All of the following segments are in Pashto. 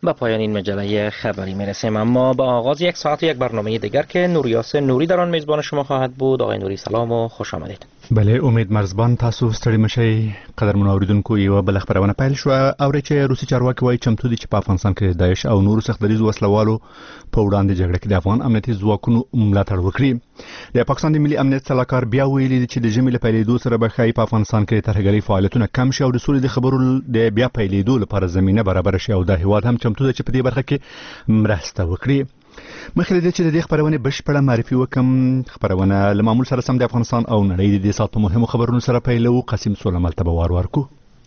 به پایان این مجله خبری میرسیم، اما به آغاز یک ساعت یک برنامه دیگر که نوریاس نوری در آن میزبان شما خواهد بود. آقای نوری سلام و خوش آمدید. بله، امید مرزبان، تاسو ستړي مشئ. قدرمنو اوریدونکو، یوه بله خبرونه پیل شوه. اورئ چې روسي چارواکي وایي چمتو دي چې په افغانستان کې داعش او نورو سخت دریځو وسلوالو په وړاندې جګړه کې د افغان امنیتي ځواکونو ملاتړ وکړي. د پاکستان د ملي امنیت سلاکار بیا ویلي دي چې د ژمي له پیلېدو سره به ښایي په افغانستان کې ترهګرۍ فعالیتونه کم شي او د سولې د خبرو د بیا پیلېدو لپاره زمینه برابر شي او د هیواد هم چمتو ده چې په دې برخه کې مرسته وکړي. مخکې له دې چې د دې خبرونې بشپړه معرفي وکم، خبرونه له معمول سره سم د افغانستان او نړۍ د دې ساعت په مهمو خبرونو سره پیلوو. قاسم سولمل ته به وار ورکو.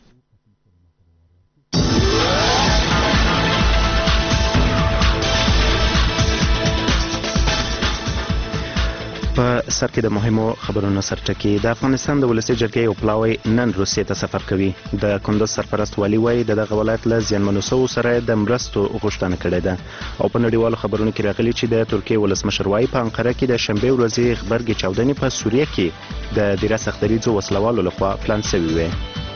په سر کې د مهمو خبرونو سرټکی. د افغانستان د ولسي جرګې یو پلاوی نن روسیې ته سفر کوي. د کندوز سرپرست والي وایي د دغه ولایت له زیانمنو شویو سره د مرستو غوښتنه کړې ده. او په نړیوالو خبرونو کې راغلي چې د ترکیې ولسمشر وایي په انقره کې د شنبې ورځې غبرګې چاودنې په سوریه کې د ډیره سخت دریځو وسلوالو لخوا پلان شوې وې.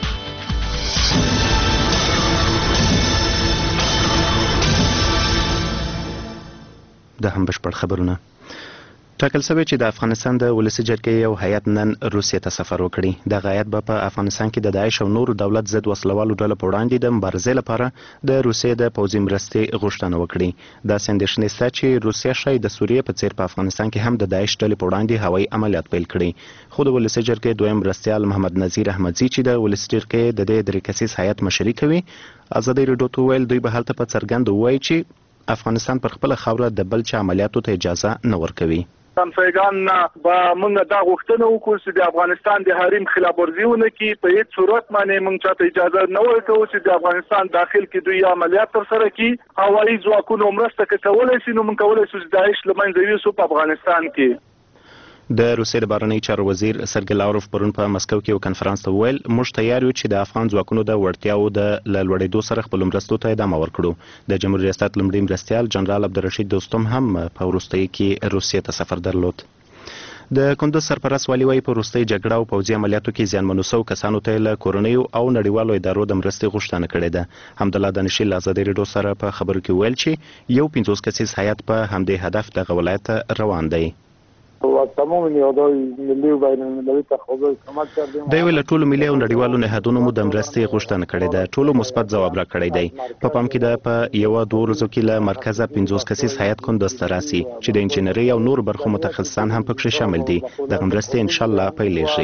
د هم بشپړ خبرونه. ټاکل شوی چې د افغانستان د ولسي جرګې یو هیئت نن روسیې ته سفر وکړي. دغه هیئت به په افغانستان کې د داعش او نورو دولت ضد وسلوالو ډلو په وړاندې د مبارزې لپاره د روسیې د پوځي مرستې غوښتنه وکړي. داسې اندېښنې شته چې روسیه ښایي د سوریې په څیر په افغانستان کې هم د داعش ډلې په وړاندې هوایي عملیات پیل کړي. خو د ولسي جرګې دویم مرستیال محمد نذیر احمدزي چې د ولسي جرګې د دې درې کسیز هیئت مشري کوي، ازادي راډیو ته وویل دوی به هلته په څرګند ووایي چې افغانستان پر خپله خاوره د بل چا عملیاتو ته اجازه نه ورکوي. همسایگان به موږ دا غوښتنه وکړو چې د افغانستان د حریم خلاف ورزي ونه کړي. په هیڅ صورت باندې موږ چاته اجازه نه ورکوو چې د افغانستان داخل کې دوی عملیات ترسره کړي. هوایي ځواکونو مرسته که کولی شي نو موږ کولی شو چې داعش له منځه یوسو په افغانستان کې. د روسیې د بهرنیو چارو وزیر سرګی لاوروف پرون په مسکو کې یو کنفرانس ته وویل موږ تیار یو چې د افغان ځواکونو د وړتیاو د لوړېدو سره خپلو مرستو ته ادامه ورکړو. د جمهوریت ریاست لومړي مرستیال جنرال عبدالرشید دوستم هم په وروستیو کې روسیې ته سفر درلود. د کندوز سرپرست والي وایي په وروستۍ جګړه او پوځي عملیاتو کې زیانمنو شوو کسانو ته له کورنیو او نړیوالو ادارو د مرستې غوښتنه کړې ده. حمدالله دانشي له ازادي راډیو سره په خبرو کې ویل چې یو 50 کسیز هیئت په همدې هدف دغه ولایت ته روان دی. دوی له ټولو ملي او نړیوالو نهادونو مو د مرستې غوښتنه کړې ده. ټولو مثبت ځواب راکړی دی. په پام کې ده په یوه 2 ورځو کې له مرکزه 50 کسیز هیئت کندوز ته راسي چې د انجینرۍ او نورو برخو متخصصان هم پکې شامل دي. دغه مرستې انشاءالله پیلېږي.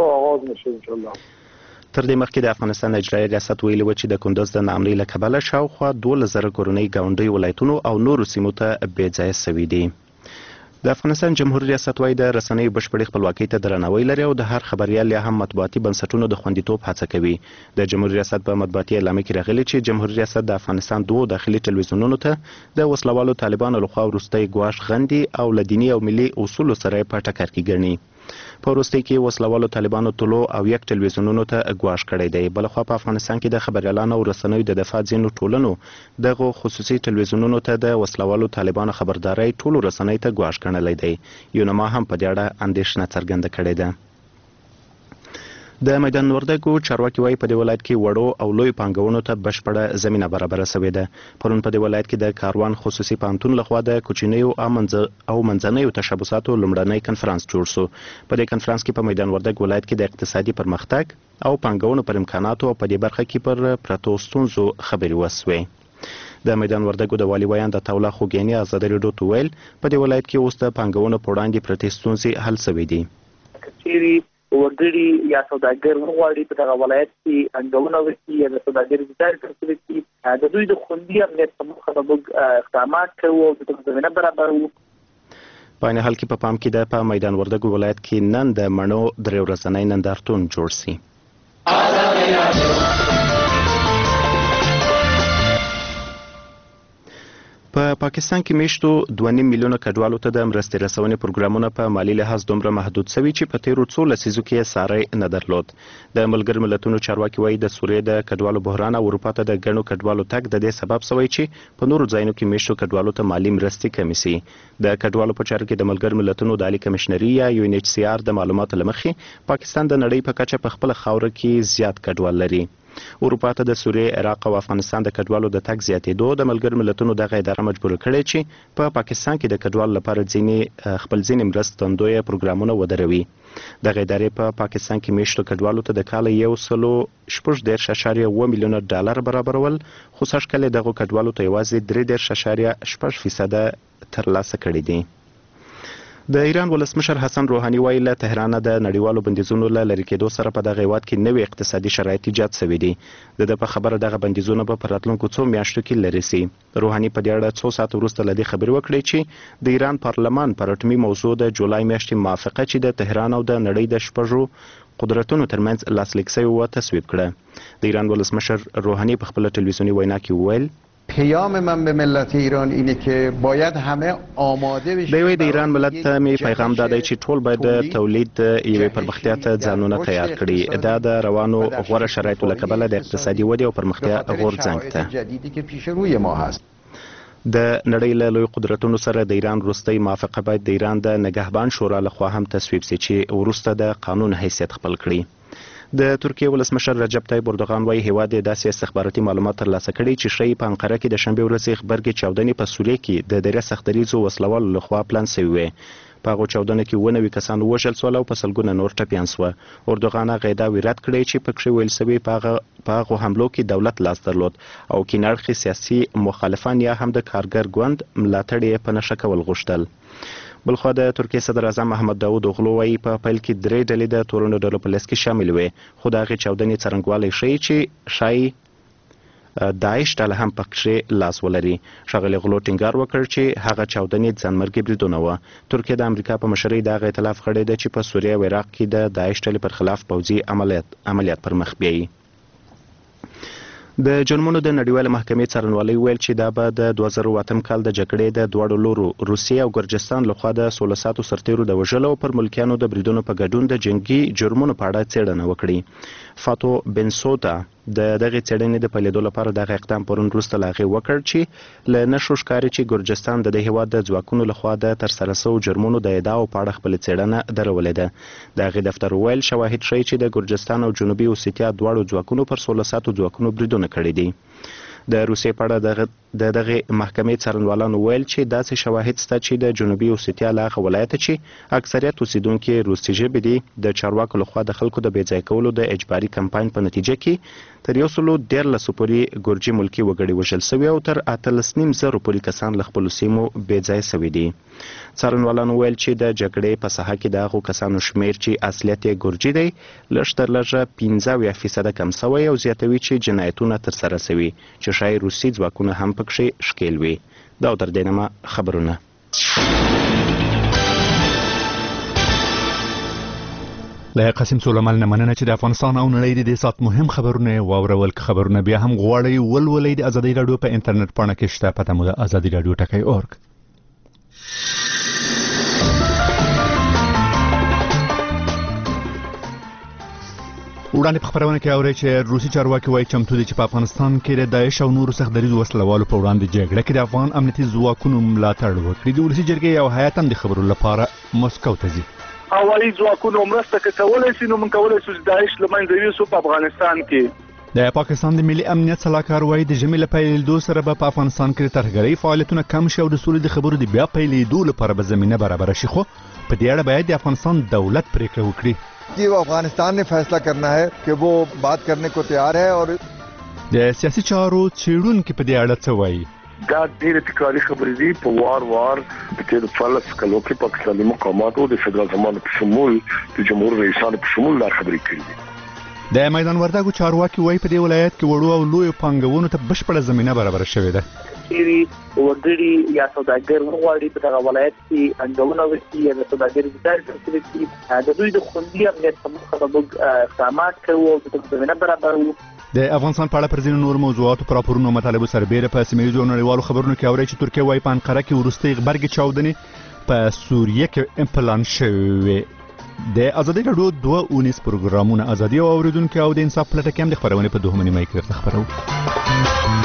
تر دې مخکې د افغانستان اجرایي ریاست ویلي و چې د کندوز د ناامنۍ له کبله شاوخوا 12,000 کورنۍ ګاونډیو ولایتونو او نورو سیمو ته بې ځایه شوي دي. د افغانستان جمهوریت ریاست وايي د رسنیو بشپړې خپلواکۍ ته درناوی لري او د هر خبریال یا هم مطبوعاتي بنسټونو د خوندیتوب هڅه کوي. د جمهوریت ریاست په مطبوعاتي اعلامیه کې راغلي چې جمهوریت ریاست د افغانستان 2 داخلي ټلویزیونونو ته د وسلوالو طالبانو لخوا وروستی ګواښ غندي او له دیني او ملي اصولو سره په ټکر کې ګڼي. په وروستۍ کې وسلوالو طالبانو طلوع او یک ټلویزیونونو ته ګواښ کړی دی. بلخوا په افغانستان کې د خبریالانو او رسنیو د دفاع ځینو ټولنو دغه خصوصي ټلویزیونونو ته د وسلوالو طالبانو خبرداري ټولو رسنیو ته ګواښ ګڼلی دی. یونما هم په دې اړه اندېښنه څرګنده کړې ده. د میدان وردګو چارواکي وایي په دې ولایت کې وړو او لوی پانګونو ته بشپړه زمینه برابره شوې ده. پرون په دې ولایت کې د کاروان خصوصي پوهنتون لخوا د کوچنیو او منځنیو تشبثاتو لومړنی کنفرانس جوړ شو. په دې کنفرانس کې په میدان وردګ ولایت کې د اقتصادي پرمختګ او پانګونو پر امکاناتو او په دې برخه کې پر پرتو ستونزو خبرې وشوې. د میدان وردګو د والي ویان د توله خوګینی ازادي راډیو ته ویل په دې ولایت کې اوس د پانګونو په وړاندې پرتې ستونزې حل شوې دي. وګړي یا سوداګر وغواړي په دغه ولایت کې پانګونه وکړي یا د سوداګرۍ ځای ترسره کړي. د دوی د خوندي امنیت په موخه به موږ اقدامات کوو او د زمینه برابروو. په عین حال کې په پام کې ده په میدان وردګو ولایت کې نن د مڼو 3 ورځنی نندارتون جوړ شي. په پاکستان کې میشتو 2.5 میلیونه کډوالو ته د مرستې رسونې پروګرامونه په مالی لحاظ دومره محدود شوي چې په تیرو 2 لسیزو کې یې ساری نه درلود. د ملګرو ملتونو چارواکي وایي د سوریې د کډوالو بحران او اروپا ته د ګڼو کډوالو تګ د دې سبب شوی چې په نورو ځایونو کې میشتو کډوالو ته مالی مرستې کمې شي. د کډوالو په چارو کې د ملګرو ملتونو د عالی کمشنري یا UNHCR د معلوماتو له مخې پاکستان د نړۍ په کچه په خپله خاوره کې زیات کډوال لري. اروپا ته د سوریې، عراق او افغانستان د کډوالو د تګ زیاتېدو د ملګرو ملتونو دغه اداره مجبور کړې چې په پاکستان کې د کډوالو لپاره خپل ځینې مرستندویه پروګرامونه ودروي. دغه ادارې په پاکستان کې میشتو کډوالو ته د کال 1.6 میلیونه ډالر برابرول، خو سږکال دغه کډوالو ته یوازې 3.8% ترلاسه کړي دي. د ایران ولسمشر حسن روحاني وایي له تهران د نړیوالو بندیزونو له لرې کېدو سره په دغه هیواد کې نوي اقتصادي شرایط ایجاد شوي دي. د په خبره دغه بندیزونه به په راتلونکو څو میاشتو کې لرې سي. روحاني په دې اړه څو ساعت وروسته له دې خبرې وکړې چې د ایران پارلمان پر اټومي موضوع د جولای میاشتې موافقه چې د تهران او د نړۍ د شپږو قدرتونو ترمنځ لاسلیک شوې و تصویب کړه. د ایران ولسمشر روحاني په خپل ټلویزیوني وینا کې وویل پیام من به ملت ایران اینه که باید همه آماده بشیم. د ایران ملت ته می پیغام دادی چې ټول باید د تولید یوې پرمختیا ته ځانونه تیار کړي. دا د روانو غوړه شرایطو له کبله د اقتصادي ودې او پرمختیا غورځنګ ته جدیدی که پیش روی ما هست. د نړۍ له لوی قدرتونو سره د ایران وروستۍ موافقه باید د ایران د نگهبان شورا لخوا هم تصویب شي چې وروسته د قانون حیثیت خپل کړي. د ترکیه ولسمشر رجب طیب اردوغان وايي هیواد داسې استخباراتي معلومات ترلاسه کړي چې ښیي په انقره کې د شنبې ورځې غبرګې چاودنې په سوریه کې د دره سختدریځو وسلوالو لخوا پلان شوې وې. په هغو چاودنو کې 90 کسان ووژل شول او په سلګونه نور ټپیان شوه. اردوغان هغه ادعاوې رد کړې چې پکې ویل شوي په هغو حملو کې دولت لاس درلود او کینه اړخي سیاسي مخالفان یا هم د کارګر ګوند ملاتړ یې په نښه کول غوښتل. بلخوا د ترکیه صدر اعظم محمد داود اوغلو وايي په پیل کې 3 ډلې د تورنو ډلو په لیست کې شامل وې، خو د هغې چاودنې څرنګوالی ښیي چې ښایي داعش ډله هم پکې لاس ولري. ښاغلي غلو ټینګار وکړ چې هغه چاودنې ځانمرګي بریدونه وه. ترکیه د امریکا په مشرۍ د هغه ائتلاف غړې ده چې په سوریه او عراق کې د داعش ډلې پر خلاف پوځي عملیات پر مخ بیایي. د جرمونو د نړیواله محکمې څارنوالۍ ویل چې دا به د 2008 کال د جګړې د دواړو لورو روسیې او ګرجستان لخوا د 1600 سرتیرو د وژلو او پر ملکیانو د بریدونو په ګډون د جنگي جرمونو په اړه څېړنه وکړي. فاتو بنسوتا د دغه څېړنې د پیلېدو لپاره دغه اقدام پرون وروسته له هغې وکړ چې له نښو ښکاري چې ګرجستان د دې هېواد د ځواکونو لخوا د ترسره شوو جرمونو د ادعاو په اړه خپله څېړنه درولې ده. د هغې دفتر وویل شواهد ښیي چې د ګرجستان او جنوبي اوسیتیا دواړو ځواکونو پر 1600 ځواکونو بریدونه کړي دي. د روسیې په اړه د دغه محکمې څارنوالانو ویل چې داسې شواهد شته چې د جنوبي اوسیتیا له هغه ولایته چې اکثریت اوسیدونکي روسي ژبې دي د چارواکو لخوا د خلکو د بې ځای کولو د اجباري کمپاین په نتیجه کې تر 114 پورې ګرجي ملکي وګړي وژل شوي او تر 18,000 پورې کسان له خپلو سیمو بې ځای شوي دي. څارنوالانو ویل چې د جګړې په ساحه کې د هغو کسانو شمیر چې اصلیت یې ګرجي دی لږ تر لږه 15% کم شوی او زیاتوي چې جنایتونه ترسره شوي چې ښایي روسي ځواکونه هم پکې ښکیل وي. دا تر دې نامه خبرونه. له قاسم سلیمان نه مننه چې د افغانستان او نړۍ د دې سات مهم خبرونه واورول. خبرونه بیا هم غواړئ ولولئ د ازادي رادیو په انټرنیټ پاڼه کې شته، پته مو د ازادي رادیو ټکی.org. وړاندې په خبرونه کې اورئ چې روسي چارواکي وایي چمتو دي چې په افغانستان کې د داعش او نورو سخت دریځ وسلوالو په وړاندې جګړه کې د افغان امنیتي ځواکونو ملاتړ وکړي. د ولسي جرګې یو هیات هم د خبرو لپاره مسکو ته ځي. هوایي ځواکونو مرسته کولی شي نو موږ کولی شو چې داعش له منځه یوسو په افغانستان کې. د پاکستان د ملي امنیت صلاحکار وایي د ژمي له پیلېدو سره به په افغانستان کې د ترهګرۍ فعالیتونه کم شي او د سولې د خبرو د بیا پیلېدو لپاره به زمینه برابره شي، خو په دې اړه باید د افغانستان دولت پریکړه وکړي. कि वो अफगानिस्तान ने फैसला करना है कि वो बात करने को तैयार है. और د سیاسي چارو څېړونکي په دې اړه څه وایي؟ دا ډېرې تکراري خبرې دي. په وار په تېرو 14 کلو کې پاکستاني مقاماتو د فدرال زمانو په شمول د جمهور رئیسانو په شمول دا خبرې کړې دي. د میدان وردګو چارواکي وایي په دې ولایت کې وړو او لویو پانګونو ته بشپړه زمینه برابره شوې ده. وګړي یا سوداګر غواړي په دغه ولایت کې انډونه وکړي یا د سوداګرۍ ځای ترسره کړي. د دوی د خوندي امنیت په موخه به اقدامات کوي او د زمینه برابروي. د افغانستان په اړه پر ځینو نورو موضوعاتو پر راپورونو او مطالبو سربېره په سیمه ییزو نړیوالو خبرونو کې اورئ چې ترکیه وایي په انقره کې وروستۍ غبرګې چاودنې په سوریه کې پلان شوې. د ازادي رادیو 2 اونیز پروګرامونه ازادي او اوریدونکو او د انصاف پلټه کې هم د خبرونه په 2 نیمه کې خبرو.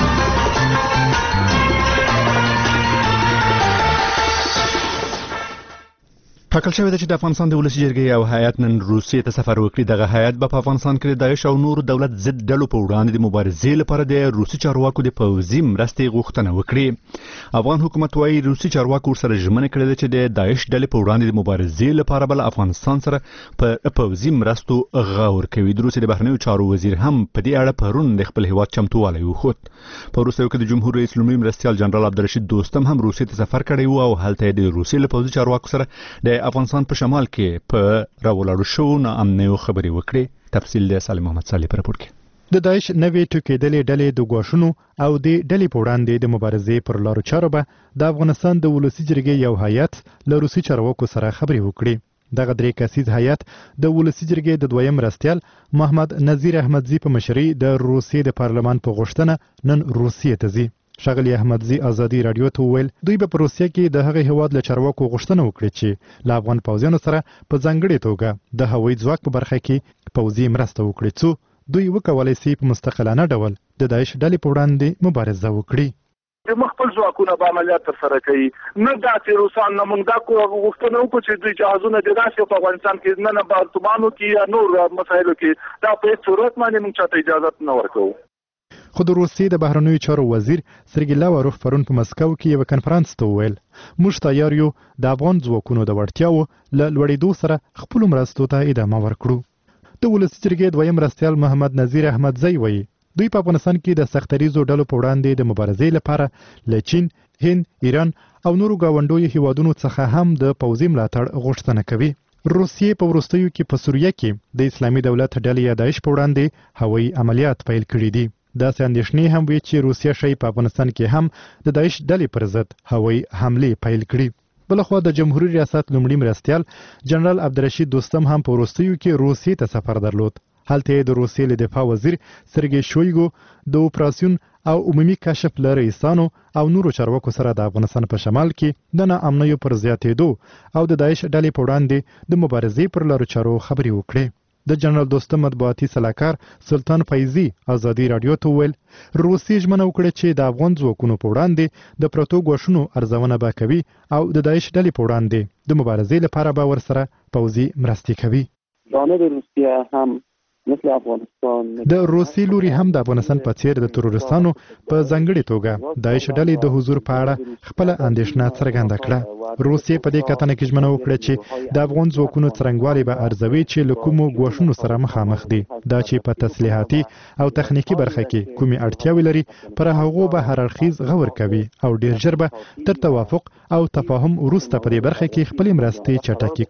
ټاکل شوی دی چې د افغانستان د ولسي جرګې یو هیئت نن روسیې ته سفر وکړي. دغه هیئت به په افغانستان کې د داعش او نورو دولت ضد ډلو په وړاندې د مبارزې لپاره د روسي چارواکو د پوځي مرستې غوښتنه وکړي. افغان حکومت وايي روسي چارواکو ورسره ژمنه کړې ده چې د داعش ډلې په وړاندې د مبارزې لپاره به له افغانستان سره په پوځي مرستو غور کوي. د روسیې د بهرنیو چارو وزیر هم په دې اړه پرون د خپل هیواد چمتووالی وښود. په وروستیو کې د جمهور رئیس لومړي مرستیال جنرال عبدالرشید دوستم هم روسیې ته سفر کړی و او هلته د روسیې له پوځي چارواکو سره د افغانستان په شمال کې په راولاړو شو ناامنیو خبرې وکړي. تفصیل د سالم محمد صالح په راپور کې. د داعش نوې ټوکېدلې ډلې د غواښونو او د ډلې په وړاندې د مبارزې پر لارو چارو به د افغانستان د ولسي جرګې یو هیئت له روسي چارواکو سره خبرې وکړي. دغه 3 کسیز هیئت د ولسي جرګې د دویم مرستیال محمد نذیر احمدزي په مشرۍ د روسیې د پارلمان په غوښتنه نن روسیې ته ځي. ښاغلي احمدزي ازادي رادیو ته وویل دوی به په روسیه کې د هغې هیواد له چارواکو غوښتنه وکړي چې له افغان پوځیانو سره په ځانګړې توګه د هوایي ځواک په برخه کې پوځي مرسته وکړي څو دوی وکولای شي په مستقلانه ډول د داعش ډلې په وړاندې مبارزه وکړي. د مخبل ځواکونه به عملیات ترسره کوي. نه دا چې روسان نه موږ دا غوښتنه وکړو چې دوی جهازونه د داسې په افغانستان کې نه بارتمانو کې یا نور مسایلو کې دا په هیڅ صورت باندې موږ چاته اجازه نه ورکوو. خو د روسیې د بهرنیو چارو وزیر سرګی لاوروف پرون په مسکو کې یو کنفرانس ته وویل موږ تیار یو د افغان ځواکونو د وړتیاو له لوړېدو سره خپل مرستو ته ادامه ورکړو. د ولسي جرګې دویم مرستیال محمد نذیر احمدزي وایي دوی په افغانستان کې د سختریزو ډلو په وړاندې د مبارزې لپاره له چین، هند، ایران او نورو گاونډیو هیوادونو څخه هم د پوځي ملاتړ غوښتنه کوي. روسیې په وروستیو کې په سوریه کې د اسلامي دولت ډلې یا داعش په وړاندې هوایي عملیات پیل کړي دي. داسې اندېښنې هم وي چې روسیه شی په افغانستان کې هم د داعش ډلې پر ضد هوایي حملې پیل کړي. بلخوا د جمهوریت ریاست لومړي مرستیال جنرال عبدالرشید دوستم هم په وروستیو کې روسیې ته سفر درلود. هلته د روسیې له دفاع وزیر سرګی شویګو د اپراسیون او عمومي کشف له رئیسانو او نورو چارواکو سره د افغانستان په شمال کې د ناامنیو پر زیاتېدو او د داعش ډلې په وړاندې د مبارزې پر لارو چارو خبرې وکړې. د جنرال دوستم مطبوعاتي سلاکار سلطان فیضي ازادي رادیو ته وویل روسیې ژمنه وکړه چې د افغان ځواکونو په وړاندې د پروتو غوښونو ارزونه به کوي او د داعش ډلې په وړاندې د مبارزې لپاره به ورسره پوځي مرستې کوي. جانب روسیه هم مثل افغانستان د روسي لوري هم د افغانستان په څیر د تروریستانو په ځانګړي توګه داعش ډلې د حضور په اړه خپل اندېښنه څرګنده کړه. روسیې په دې کتنه کې ژمنه وکړه چې د افغان ځواکونو څرنګوالي به ارزوي چې له کومو غوښونو سره مخامخ دي دا چې په تسلیحاتي او تخنیکی برخه کې کومې اړتیاوې لري پر هغو به هر اړخیز غور کوي او ډیر ژر به تر توافق او تفاهم وروسته په دې برخه کې خپل مرستې چټکې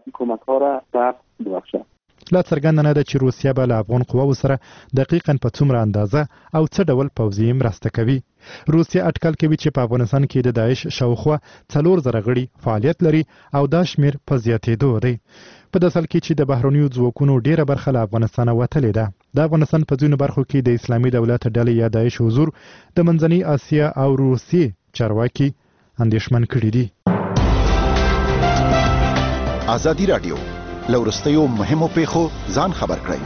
کړي. لا څرګنده نه ده چې روسیه به له افغان قواو سره دقیقاً په څومره اندازه او څه ډول پوځي مرسته کوي. روسیه اټکل کوي چې په افغانستان کې د داعش شاوخوا 4000 غړي فعالیت لري او دا شمیر په زیاتېدو دی. په داسې حال کې چې د بهرنیو ځواکونو ډیره برخه له افغانستانه وتلې ده. د افغانستان په ځینو برخو کې د اسلامي دولت ډلې یا داعش حضور د منځنۍ اسیا او روسیې چارواکي اندېښمن کړي دي. ازادي رادیو لورستیو مهمو پیښو ځان خبر کړئ.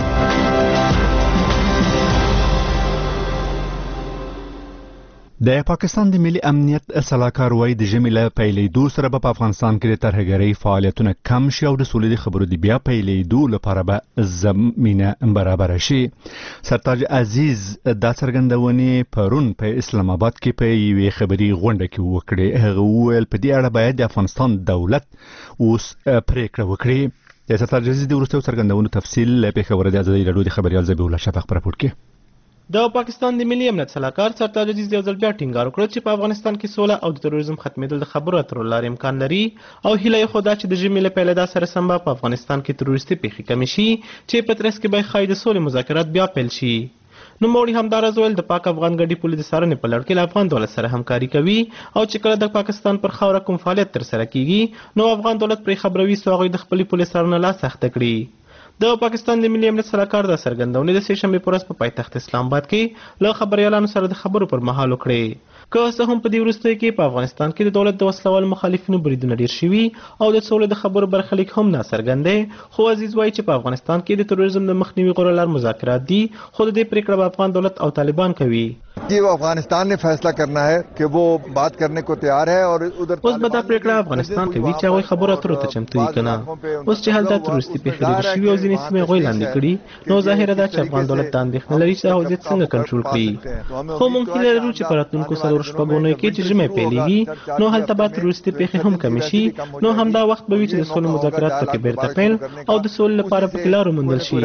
د پاکستان د ملي امنیت سلاکار وايي د ژمي له پیلېدو سره په افغانستان کې د ترهګرۍ فعالیتونه کم شي او د سولې د خبرو د بیا پیلېدو لپاره به زمینه برابر شي. سرتاج عزیز دا څرګندونې پرون په اسلام آباد کې په یوې خبري غونډه کې وکړې. هغه وویل په دې اړه باید د افغانستان دولت اوس پریکړه وکړي. د سرتاج عزیز د وروستیو څرګندونو تفصیل له پیښور د ازادي راډیو د خبريال ذبیح الله شفق په راپور کې. د پاکستان د ملي امنیت سلاکار سرتاج عزیز یو ځل بیا ټینګار وکړ چې په افغانستان کې سوله او د تروریزم ختمېدل د خبرو اترو لارې امکان لري او هیله یې خو دا چې د ژمي له پیلېدا سره سم په افغانستان کې تروریستي پیښې کمې شي چې په ترڅ کې به ښایي د سولې مذاکرات بیا پیل شي. نوموړي همداراز ویل د پاک افغان ګډې پولې د څارنې په لړ کې له افغان دولت سره همکاري کوي او چې کله د پاکستان پر خاوره کوم فعالیت ترسره کیږي نو افغان دولت پرې خبروي څو هغوی د خپلې پولې څارنه لا سخته کړي. د پاکستان د ملي امنیت سلاکار د څرګندونې د سې شنبې په ورځ په پایتخت اسلام آباد کې له خبريالانو سره د خبرو پر مهال وکړې. که څه هم په دې وروستیو کې په افغانستان کې د دولت د وسلوال مخالفینو بریدونه ډیر شوي او د سولې د خبرو برخلیک هم ناڅرګند دی، خو عزیز وایي چې په افغانستان کې د تروریزم د مخنیوي غوره لار مذاکرات دي، خو د دې پریکړه به افغان دولت او طالبان کوي. कि अफगानिस्तान ने फैसला करना है कि वो बात करने को तैयार है और उधर اوس به دا پریکړه افغانستان کوي چې هغوی خبرو اترو ته چمتو دي که نه. اوس چې هلته تروریستي پیښې ډېرې شوي او ځینې سیمې هغوی لاندې کړي، نو ظاهره ده چې افغان دولت دا اندېښنه لري چې دا وضعیت څنګه کنټرول کړي. خو موږ هیله لرو چې په راتلونکو څلورو شپږونیو کې چې ژمی پیلېږي نو هلته به تروریستي پیښې هم کمې شي، نو همدا وخت به وي چې د سولې مذاکرات پکې بیرته پیل او د سولې لپاره پکې لارې وموندل شي.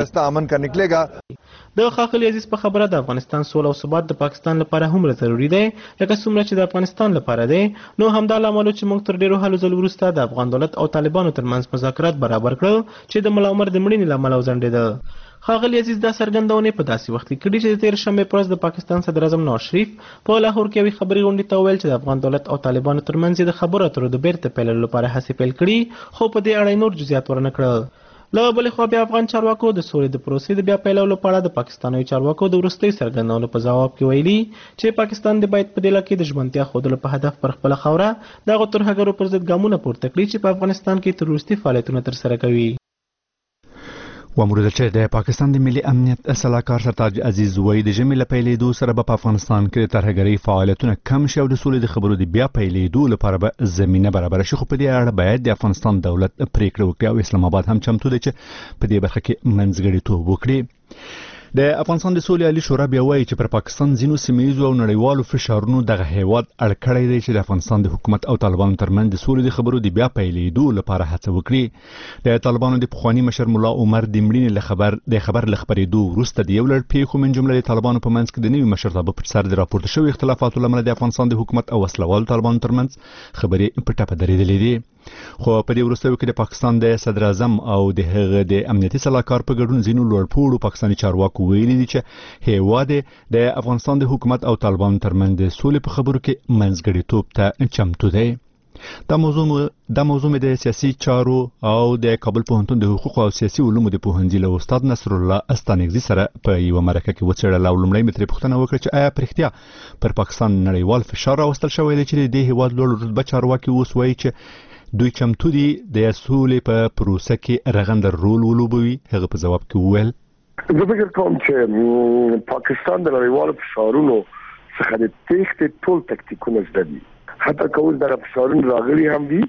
د ښاغلي عزیز په خبره د افغانستان سوله او ثبات د پاکستان لپاره هومره ضروري دی لکه څومره چې د افغانستان لپاره دی. نو همدا لامل چې موږ تر ډېرو هلو ځلو وروسته د افغان دولت او طالبانو ترمنځ مذاکرات برابر کړل چې د ملا عمر د مړینې له امله وځنډېده. ښاغلي عزیز دا څرګندونې په داسې وخت کې کړي چې د تېر شنبې په ورځ د پاکستان صدر اعظم نواز شریف په لاهور کې یوې خبري غونډې ته وویل چې د افغان دولت او طالبانو ترمنځ د خبرو اترو د بیرته پیلولو لپاره هڅې پیل کړي، خو په دې اړه نور جزئیات ورنه کړل. له بلې خوا بیا افغان چارواکو د سولې د پروسې د بیا پیلولو په اړه د پاکستاني چارواکو د وروستیو څرګندونو په ځواب کې ویلي چې پاکستان د باید په دې علاقې د ژمنتیا ښودلو په هدف پر خپله خاوره د هغو ترهګرو پر ضد ګامونه پورته کړي چې په افغانستان کې تروریستي فعالیتونه ترسره کوي. ومروده چې د پاکستان د ملي امنیت سلاکار سرتاج عزیز وایي د ژمي له پیلېدو سره به په افغانستان کې د ترهګرۍ فعالیتونه کم شي او د سولې د خبرو د بیا پیلېدو لپاره به زمینه برابره شي، خو په دې اړه باید د افغانستان دولت پریکړه وکړي او اسلام آباد هم چمتو دی چې په دې برخه کې منځګړیتوب وکړي. د افغانستان د سولې عالی شورا بیا وایي چې پر پاکستان ځینو سیمه‌ییزو او نړیوالو فشارونو دغه هیواد اړ کړی دی چې د افغانستان د حکومت او طالبانو ترمنځ د سولې د خبرو د بیا پیلېدو لپاره هڅه وکړي. د طالبانو د پخواني مشر ملا عمر د مړینې له خبر له خبرېدو وروسته د یو لړ پیښو من جمله د طالبانو په منځ کې د نوي مشرتابه پر سر د راپورته شوي اختلافاتو له امله د افغانستان د حکومت او وسلوالو طالبانو ترمنځ خبرې په ټپه درېدلې دي. خو په دې وروستیو کې د پاکستان د صدر اعظم او د هغه د امنیتي سلاکار په ګډون ځینو لوړپوړو پاکستاني چارواکو ویلي دي چې هیواد د افغانستان د حکومت او طالبانو ترمنځ د سولې په خبرو کې منځګړیتوب ته چمتو دی. دا موضوع د سیاسي چارو او د کابل پوهنتون د حقوق او سیاسي علومو د پوهنځي له استاد نصر الله استانګزي سره په یو مرکه کې وڅېړل او لومړی مې ترې پوښتنه وکړه چې آیا په رښتیا پر پاکستان نړیوال فشار راوستل شوی دی چې د دې هیواد لوړ رتبه چارواکي اوس وایي چې دوی چمتو دي د سولې په پروسه کې رغنده رول ولوبوي. هغه په ځواب کې وویل زه فکر کوم چې پاکستان د نړیوالو فشارونو څخه د تېښتې ټول تکتیکونه زده دي، حتی که اوس دغه فشارونه راغلي هم دي.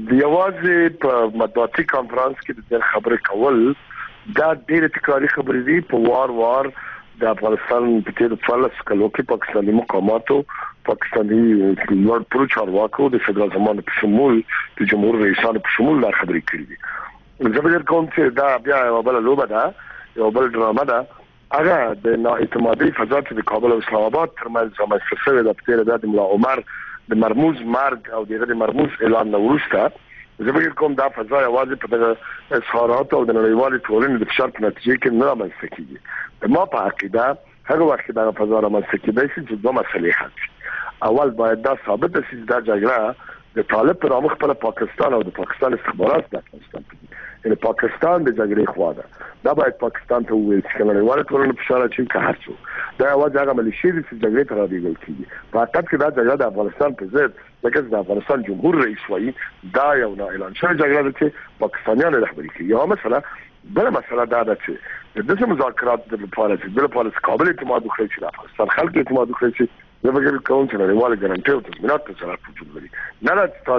یوازې په مطبوعاتي کانفرنس کې د خبرې کول دا ډېرې تکراري خبرې دي. په وار د افغانستان په تېرو 14 کلو کې پاکستاني مقاماتو، پاکستاني لوړپوړو چارواکو د صدر اعظمانو په شمول د جمهور رئیسانو په شمول دا خبرې کړې دي. زه فکر کوم چې دا بیا یوه بله لوبه ده، یو بل ډرامه ده. هغه د نااعتمادۍ فضا چې د کابل او اسلام آباد ترمنځ رامنځته شوې ده په تېره بیا د ملا عمر د مرموز مرګ او دغه د مرموز اعلان نه وروسته، زه فکر کوم دا فضا یوازې په دغه اظهاراتو او د نړیوالې ټولنې د فشار په نتیجه کې نه رامنځته کېږي. ما په عقیده هغه وخت کې دغه فضا رامنځته کېدای شي چې دوه مسلې حل شي. اول باید دا ثابته شي چې دا جګړه د طالب پر نامه خپله پاکستان او د پاکستان استخبارات د افغانستان په دي، یعنې پاکستان د جګړې خوا ده. دا باید پاکستان ته وویل شي که نړیواله ټولنه فشار اچوي که هر څوک، دا یوازې هغه ملیشې دي چې جګړې ته رالېږل کېږي. په حقیقت کې دا جګړه د افغانستان په ضد، لکه چې د افغانستان جمهور رئیس وایي دا یو نااعلان شوې جګړه ده چې پاکستانیان یې رهبري کوي. یوه مسله. بله مسله دا ده چې د داسې مذاکراتو لپاره چې کابل اعتماد وکړي چې د افغانستان خلک اعتماد وکړي چې زه فکر کوم چې نړیوالې ګارنټۍ او تضمینات ته ضرورت وجود لري. نه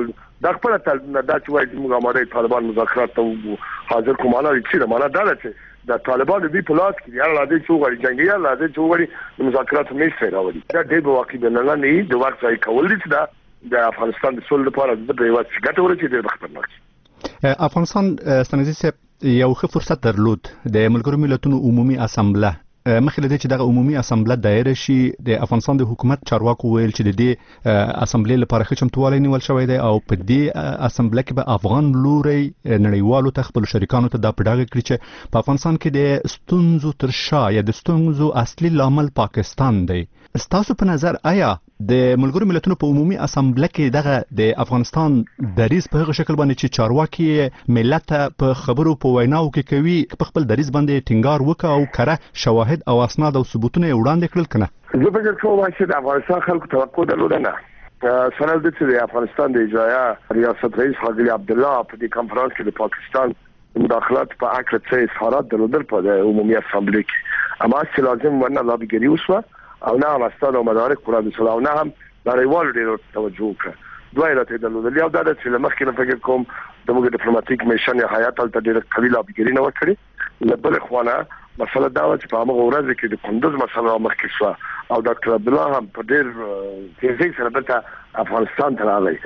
دا خپله دا چې وایي چې موږ آماده طالبان مذاکرات ته حاضر کوو، معنا یې څه ده؟ معنا دا ده چې د طالبان دوی په لاس کې دي، هر راځي چې وغواړي جنګي، هر راځي چې وغواړي د مذاکراتو میز ته یې راولي. دا ډېر به واقع بینالملل نه وي، د وخت ضایع کول دي چې دا د افغانستان د سولې لپاره د هېواد چې ګټه ورسېږي ډېر به خطرناک شي. افغانستان استانګزي صاحب یو ښه فرصت درلود د ملګرو ملتونو عمومي اسامبله مخکې له دې چې دغه عمومي اسامبله دایره شي. د افغانستان د حکومت چارواکو ویل چې د دې اسامبلې لپاره ښه چمتووالی نیول شوی دی او په دې اسامبله کې به افغان لوري نړیوالو ته خپلو شریکانو ته دا په ډاګه کړي چې په افغانستان کې د ستونزو تر شا یا د ستونزو اصلي لامل پاکستان دی. ستاسو په نظر آیا د ملګرو ملتونو په عمومي اسامبله کې دغه د افغانستان دریځ په هغه شکل باندې چې چارواکي ملت په خبرو په ویناو کې کوي په خپل دریځ باندې ټینګار وکړي او کره شواهد او اسناد او ثبوتونه وړاندې کړل کنه؟ زه فکر کوم چې د افغانستان خلکو توقع درلوده نه. سره د چې د افغانستان د اجرایه ریاست رئیس حاجی عبدالله په دې کانفرنس کې د پاکستان مداخلات په اړه څه اظهارات درلودل په عمومي اسامبله کې، اما چې لازم ونه لابیګری وسوه او نه هم استاد او مدارک وړاندې شول او نه هم نړیوال ډېر توجه وکړه. دوه علتې درلودل. یو دا ده چې له مخکې نه فکر کوم زموږ ډیپلوماټیک میشن یا هیات هلته ډېره قوي لابیګري نه وه کړې. له بلې خوا نه مسله دا وه چې په همغه ورځ کې د کندوز مسله مخکې شوه او ډاکټر عبدالله هم په ډېر تیزۍ سره دلته افغانستان ته راغی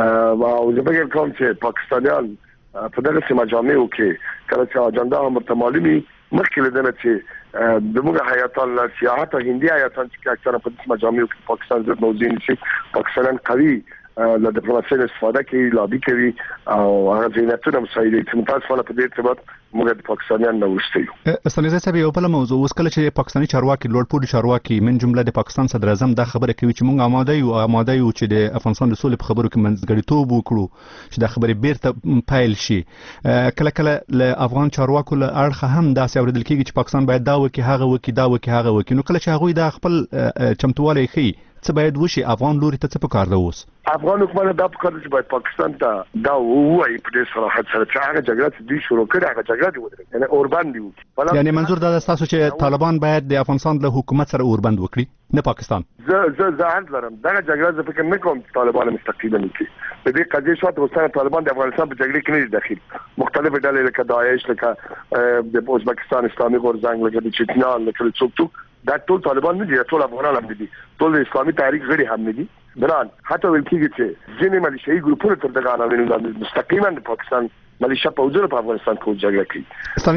او زه فکر کوم چې پاکستانیان په دغسې مجامعو کې کله چې اجنډا هم ورته معلومي مخکې له دې نه چې زموږ هیاتان له سیاحت او هندي هیاتان چې اکثره په دې مجامعو کې پاکستان ضد موضوع نشي پاکستانیان قوي له ډیپلوماسۍ استفاده کوي لابي کوي او هغه ځینې مسایل چې متاسفانه په دې ارتباط موږ د پاکستانیان نه وروسته یو. استانزه صاحب یو بل موضوع اوس کله چې پاکستاني چارواکي لوړپوړي چارواکي من جمله د پاکستان صدر اعظم دا خبره کوي چې موږ آماده یو چې د افغانستان د سولې په خبرو کې منځګړیتوب وکړو چې دا خبرې بیرته پایل شي. کله کله له افغان چارواکو له اړخه هم داسې اورېدل کېږي چې پاکستان باید دا وکړي هغه وکړي دا وکړي هغه وکړي. نو کله چې هغوی دا خپل چمتووالی ښیي څه باید وشي؟ افغان لوري ته څه پکار ده اوس؟ افغان حکومت دا پکار ده چې باید پاکستان ته دا ووایي په ډېر صراحت سره چې هغه جګړه چې دوی شروع کړې هغه جګړه دې ودرېږي، یعنې اوربند دې وکړي. یعنې منظور دا ده ستاسو چې طالبان باید د افغانستان له حکومت سره اوربند وکړي نه پاکستان؟ زه عرض لرم دغه جګړه زه فکر نه کوم چې طالبان مستقیما وکړي. د دې قضیې شاته اوسنه طالبان د افغانستان په جګړه کې نه دي داخل. مختلفې ډلې لکه داعش لکه د ازبکستان اسلامي غورځنګ لکه د چچنیان لکه څوک دا ټول طالبان نه دي، ټول افغانان هم دي، ټول اسلامي تاریخ غړي هم نه دي. بلان حتی ویل کېږي چې ځینې ملیشایي ګروپونه تر دغه عناوینو مستقیما د پاکستان ملیشیا پوځونه په افغانستان کې جګړه کوي.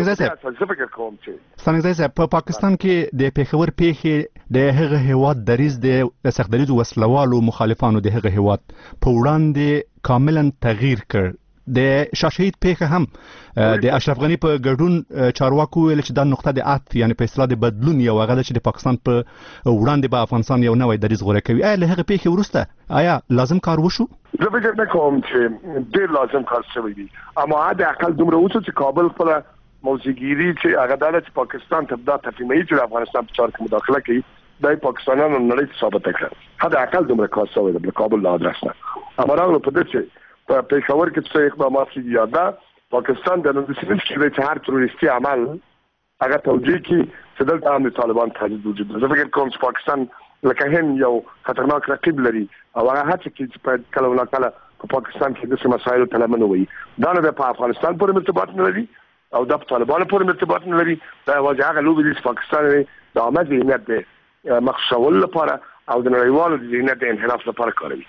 زه فکر کوم چې ستانګزی صاحب په پاکستان کې د پیښور پیښې د هغه هیواد دریځ د سختدریځو وسلوالو مخالفانو د هغه هیواد په وړاندې کاملا تغییر کړ. د شاشهید پیښه هم د اشرف غنی په ګډون چارواکو ویل چې دا نقطه د عطف یعنی په اصطلاح د بدلون یو هغه چې د پاکستان په وړاندې به افغانستان یو نوی دریځ غوره کوي. آیا له هغه پیښې وروسته آیا لازم کار وشو؟ زه فکر نه کوم چې ډېر لازم کار شوی وي، اما د اقل دومره وشو چې کابل خپله موضوعګیري چې هغه دا چې پاکستان ته دا تفهیموي چې افغانستان په چارو کې مداخله کوي دا پاکستانیانو نړۍ ته ثابته کړه. حد اقل دومره کار شوی دی د کابل له ادرس نه. اما راغلو په دې چې په پېښور کې څه اقدامات کیږي یا دا پاکستان د نن سیمه کې چې هر تروریستي عمل هغه توجیه کی چې دلته هم طالبان تهدید وجود لري. زه فکر کوم چې پاکستان لکه هم یو خطرناک رقیب لري او هغه هڅه کوي چې په کله ولا کله په پاکستان کې د څه مسایلو ته لمن وي. دا نه په افغانستان پورې مرتبط نه لري او د طالبانو پورې مرتبط نه لري. دا واځي هغه لوبي د پاکستان د عامه ذهنیت د مخشول لپاره او د نړیوالو ذهنیت د انحراف لپاره کاروي.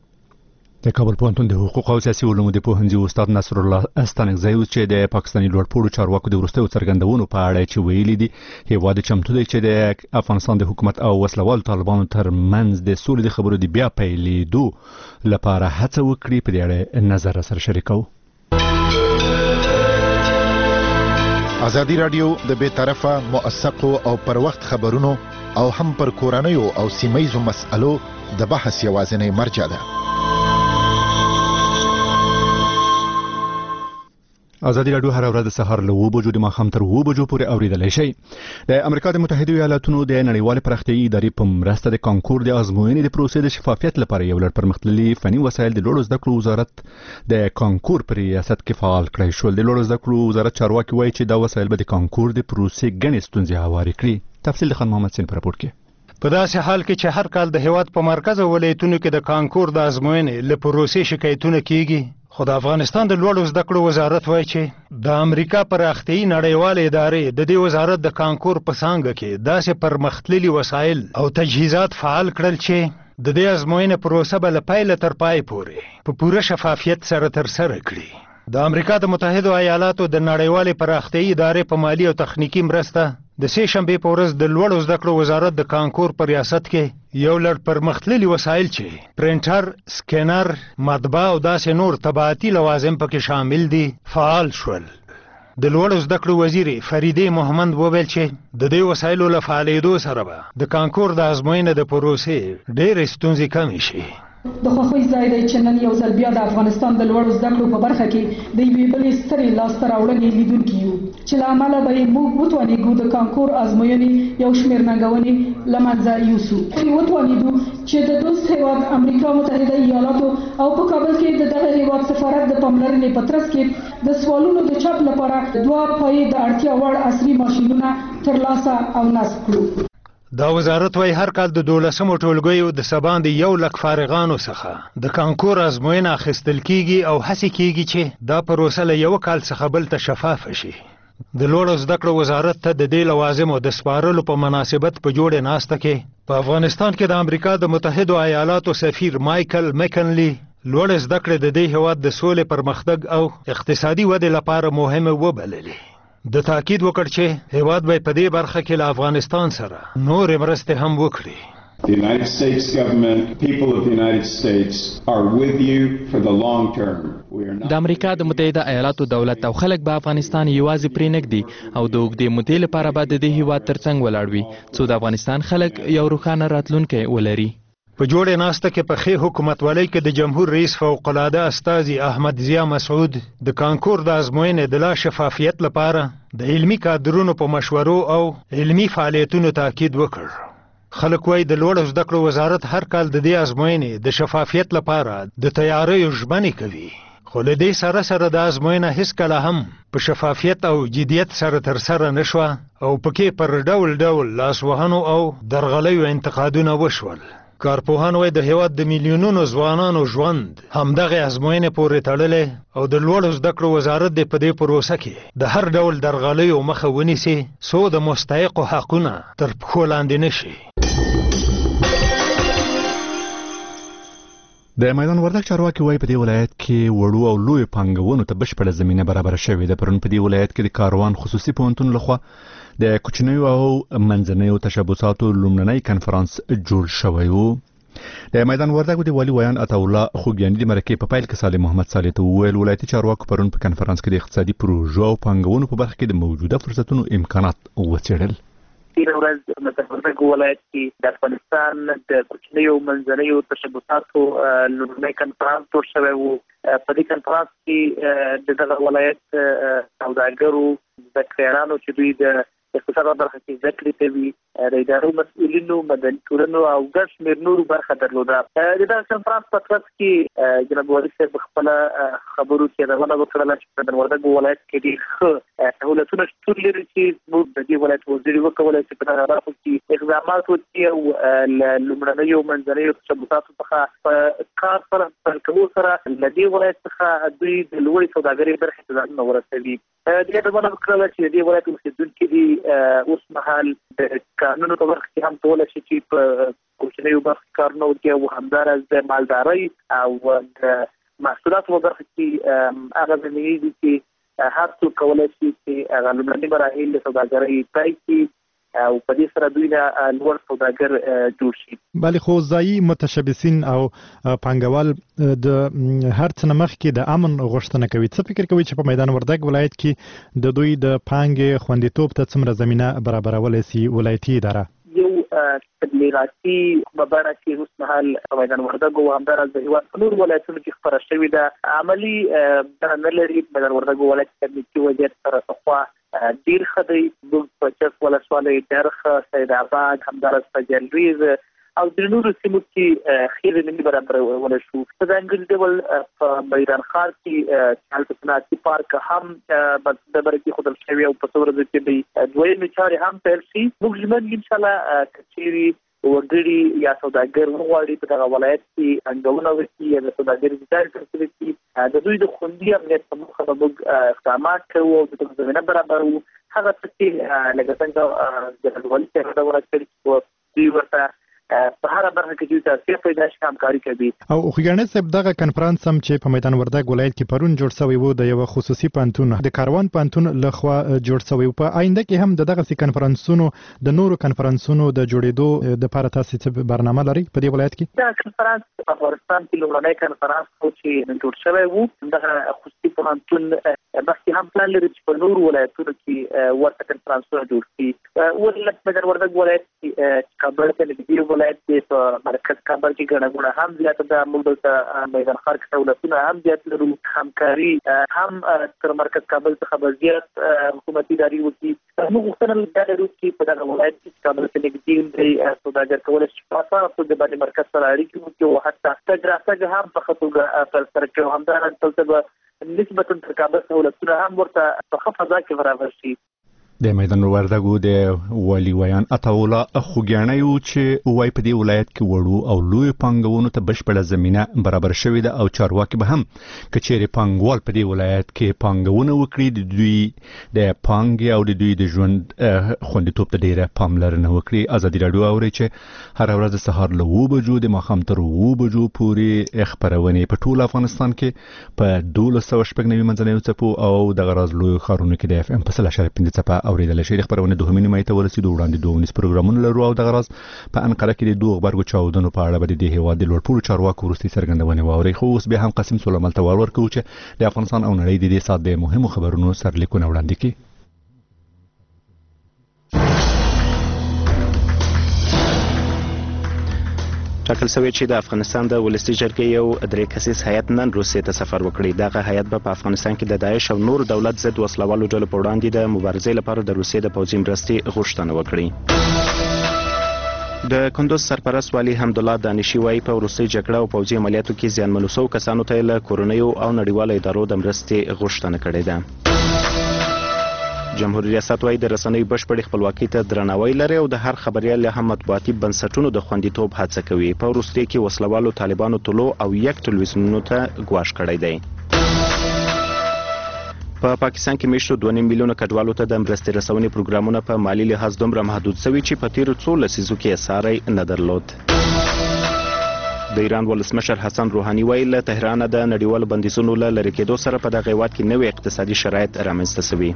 د کابل پوهنتون د حقوق او سیاسي علومو د پوهنځي استاد نصر الله استانګزی چې د پاکستاني لوړپوړو چارواکو د وروستیو څرګندونو په اړه چې ویلي دي هیواد چمتو دی چې د افغانستان د حکومت او وسلوال طالبانو ترمنځ د سولې د خبرو د بیا پیلېدو لپاره هڅه وکړي. په دې اړه نظر سره شریکو. ازادي رادیو د بیطرفه موثقو او پر وخت خبرونو او هم پر کورنیو او سیمایي مسألو د بحث یوازینی مرجع ده. ازادي رادیو هر ورځ د سهار له 9 بجو د ماښام تر 9 بجو پورې اوریدلای شئ. د امریکا د متحده ایالاتونو د نړیوال پراختیایي ادارې په مرسته د کانکور د ازموینې د پروسې د شفافیت لپاره یو لړ پرمختللي فني وسایل د لوړو زده کړو وزارت د کانکور پر ریاست کې فعال کړی شول. د لوړو زده کړو وزارت چارواکي وایي چې دا وسایل به د کانکور د پروسې ګڼې ستونزې هوارې کړي. تفصیل د خان محمد سین په راپور کې. په داسې حال کې چې هر کال د هیواد په مرکز او ولایتونو کې د کانکور د ازموینې له پروسې شکایتونه کیږي، خو د افغانستان د لوړو زده کړو وزارت وایي چې د امریکا پراختیایي نړیوال ادارې د دې وزارت د کانکور په څانګه کې داسې پرمختللي وسایل او تجهیزات فعال کړل چې د دې ازموینې پروسه به له پیله تر پای پورې په پوره شفافیت سره ترسره کړي. د امریکا د متحده ایالاتو د نړیوالې پراختیایي ادارې په مالي او تخنیکي مرسته د سې شنبې په ورځ د لوړو زده کړو وزارت د کانکور په ریاست کې یو لړ پرمختللي وسایل چې پرنټر، سکینر، مطبعه او داسې نور طباعتي لوازم پکې شامل دي فعال شول. د لوړو زده کړو وزیر فریدې محمد وویل چې د دې وسایلو له فعالېدو سره به د کانکور د ازموینې د پروسې ډېرې ستونزې کمې شي. د خوښۍ ځای دی چې نن یو ځل بیا د افغانستان د لوړو زده کړو په برخه کې د یوې بلې سترې لاسته راوړنې لیدونکي یو چې له امله به یې موږ وتوانېږو د کانکور ازموینې یو شمېر ننګونې له منځه یوسو. وتوانېدو چې د دوست هیواد امریکا متحده ایالاتو او په کابل کې د دغه هیواد سفارت د پاملرنې په ترڅ کې د سوالونو د چاپ لپاره 2 پای د اړتیا وړ عصري ماشینونه ترلاسه او نصب کړو. دا وزارت وایي هر کال د 12 ټولګیو د سباندې 1 لک فارغانو څخه د کانکور ازموینه اخیستل کیږي او هڅې کیږي چې دا پروسه له یو کال څخه بل ته شفاف شي. د لوړو زده کړو وزارت ته د دې لوازمو د سپارلو په مناسبت په جوړې ناسته کې په افغانستان کې د امریکا د متحدو ایالاتو سفیر مایکل میکنلی لوړ زده کړې د دې هیواد د سولې پرمختګ او اقتصادي ودې لپاره مهمه وبللې. د تاکید وکړ چې هیواد به په دې برخه کې له افغانستان سره نورې مرستې هم وکړي. The United States government, people of the United States are with you for the long term. د امریکا د متحده ایالاتو دولت او خلک به افغانستان یوازې پرې نږدي او د اوږدې مودې لپاره به د دې هیواد ترڅنګ ولاړ وي څو د افغانستان خلک یو روښانه راتلونکی ولري. په جوړې ناسته کې په ښې حکومتولۍ کې د جمهور رئیس فوق العاده استازي احمد ضیا مسعود د کانکور د ازموینې د لا شفافیت لپاره د علمي کادرونو په مشورو او علمي فعالیتونو تاکید وکړ. خلک وایي د لوړو زده کړو وزارت هر کال د دې ازموینې د شفافیت لپاره د تیاریو ژمنې کوي، خو له دې سره سره د ازموینه هیڅکله هم په شفافیت او جدیت سره ترسره نه شوه او پکې پر ډول ډول لاسوهنو او درغلیو انتقادونه وشول. کارپوهان وایي د هیواد د میلیونونو ځوانانو ژوند همدغه ازموینې پورې تړلی او د لوړو زده کړو وزارت د په دې پروسه کې د هر ډول درغلیو مخه ونیسي څو د مستحقو حقونه تر پښو لاندې نه شي. د میدان وردګ چارواکي وایي په دې ولایت کې وړو او لوی پانګونو ته بشپړه زمینه برابره شوې ده. پرون په دې ولایت کې د کاروان خصوصي پوهنتون لخوا د کوچنیو او منځنیو تشبثاتو لومړنی کنفرانس جوړ شوی و. د میدان وردګ د والي ویان عطاالله خوږیاني د مرکې په پیل کې صالح محمد صالح ته وویل ولایتي چارواکو پرون په کنفرانس کې د اقتصادي پروژو او پانګونو په برخه کې د موجوده فرصتونو امکانات وڅېړل. تیر ورځ د وردګ ولایت کې د افغانستان د کوچنیو منځنیو تشبثاتو لومړنی کنفرانس جوړ شوی و. په دې کنفرانس کې د دغه ولایت سوداګرو د کړیانو چې دوی د اقتصاد برخه کې زده کړې کوي د ادارو مسؤلینو مدني ټولنو او ګڼ شمېر نورو برخه درلوده. د دغه کنفرانس په ترڅ کې جناب والي صاحب خپله خبرو کې یادونه وکړله چې په وردګ ولایت کې ډېر ښه سهولتونه شتون لري چې موږ د دې ولایت وزیر وکولی چې په دغه برخو کې اقدامات وکړي او له لومړنیو منځنیو تشبثاتو څخه په کار سره پیل کولو سره له دې ولایت څخه دوی د لوړې سوداګرۍ برخې ته ځانونه ورسوي. دې یادونه وکړله چې د دې ولایت اوسېدونکي دي اوس مهال د قانونو په برخه کې هم کولی شي چې په کوچنیو برخو کې کارونه وکړي او همداراز د مالدارۍ او د محصولاتو په برخه کې هغه زمینې دي چې هر څوک کولی شي چې هغه لومړني مراحل د سوداګرۍ طی کړي او په دې سره دوی نه لوړ سوداګر جوړ شي. بلې خو ځایي متشبثین او پانګوال د هر څه نه مخکې د امن غوښتنه کوي. څه فکر کوي چې په میدان وردګ ولایت کې د دوی د پانګې خوندیتوب ته څومره زمینه برابرولی سي ولایتي اداره؟ یو تبلیغاتي بڼه چې اوس مهال په میدان وردګ او همداراز د هېواد په نورو ولایتونو کې خپره شوې ده عملي بڼه نه لري. میدان وردګ ولایت کې امنیتي وضعیت سره پخوا ډېر ښه دی. موږ په چک ولسوالۍ ډرخه سید آباد همداراز په جلریز او د نورو سیمو کې ښې زمینې برابرولی شو. په ځانګړي ډول په میدان ښار کې هلته صنعتي پارک هم ډبره کېښودل شوي او په څو ورځو کې به دویمې چارې هم پیل شي. موږ ژمن یو انشاءالله که چیرې وګړي یا سوداګر وغواړي په دغه ولایت کې انډونه وکړي یا د سوداګرۍ ځای ترسره کړي د دوی د خوندي امنیت په موخه به موږ اقدامات کوو او د زمینه برابروو. هغه څه چې لکه څنګه جناب والي صاحب یادونه کړې چې دوی ورته په هره برخه کې دوی ته پیدا شي همکاري کوي. او خوږیاني صاحب دغه کنفرانس هم چې په میدان وردګ ولایت کې پرون جوړ شوی و د یو خصوصي پوهنتون د کاروان پوهنتون لخوا جوړ شوی و. په آینده کې هم د دغه کنفرانسونو د نورو کنفرانسونو د جوړېدو لپاره تاسو څه برنامه لرئ په دې ولایت کې؟ دا کنفرانس په افغانستان کې لومړنی کنفرانس و چې جوړ شوی و. دغه خصوصي پوهنتون بلکې هم پلان لري چې په نورو ولایتونو کې ورته کنفرانسونه جوړ کړي. ولې میدان وردګ ولایت کې کابل ته نږدې ولایت دی، په مرکز کابل کې ګڼه ګوڼه هم زیاته ده. موږ دلته میدان ښار کې سهولتونه هم زیات لرو. همکاري هم تر مرکز کابل څخه به زیات حکومتي ادارې وکړي. موږ غوښتنه دا لرو چې په دغه ولایت کې کابل ته نږدې دی سوداګر کولی شي په اسانه توګه باندې مرکز سره اړیکې وکړي او حتی تګ راتګ هم په ښه توګه ترسره کړي. همداراز دلته به نسبتا تر کابل سهولتونه هم ورته په ښه فضا کې برابر شي. د میدان وردګو د والی ویان عطاولا خوګیانه یو چې وای په دې ولایت کې وړو او لوی پانګونو ته بشپړه زمينه برابر شوې ده او چارواکي به هم کچېری پانګوال په دې ولایت کې پانګونه وکړي د دوی د پانګې او د دوی د ژوند خوندیتوب ته ډیره پاملرنه وکړي. ازادي رادیو اوري چې هر ورځ سهار له 9 بجو د ماښام تر 9 بجو پورې خبرونه په ټول افغانستان کې په 1290 منځنوي څپو او د غراز لوی خارونو کې د اف ام په 3.5 څپه اوریدل شي. خبرونه دوه مینه مایته ورسېدو وړاندې دوه ونیس پروګرامونه لرو او د غراز په انقره کې د دوه خبرګو چاودنو په اړه به د هیواد د لوړپوړو چارواکو وروستي څرګندونه واوري. خو اوس به هم قاسم سلیمان ته ورکوي چې د افغانستان او نړۍ د دې سات د مهمو خبرونو سرلیکونه وړاندې کړي. ټاکل شوی چې د افغانستان د ولسي جرګې یو درې کسیز هیئت نن روسیې ته سفر وکړي. دغه هیئت به په افغانستان کې د داعش او نور دولت ضد وسلوالو ډلو په وړاندې د مبارزې لپاره د روسیې د پوځي مرستې غوښتنه وکړي. د کندوز سرپرست والي حمدالله دانشي وايي په وروستۍ جګړه او پوځي عملیاتو کې زیانمنو شوو کسانو ته له کورنیو او نړیوالو ادارو د مرستې غوښتنه کړې ده. جمهوریت ریاست وايي د رسنیو بشپړې خپلواکۍ ته درناوی لري او د هر خبريال هم مطبوعاتي بنسټونو د خوندیتوب هڅه کوي. په وروستۍ کې وسلوالو طالبانو طلوع او یک ټلویزیونونو ته ګواښ کړی دی. په پاکستان کې میشتو 2.5 میلیونه کډوالو ته د مرستې رسونې پروګرامونه په مالی لحاظ دومره محدود شوي چې په تیرو 2 لسیزو کې ساری نه درلود. د ایران ولسمشر حسن روحاني ویل له تهران د نړیوالو بندیزونو له لرې کېدو سره په دغه هیواد کې نوې اقتصادي شرایط رامنځته شوي.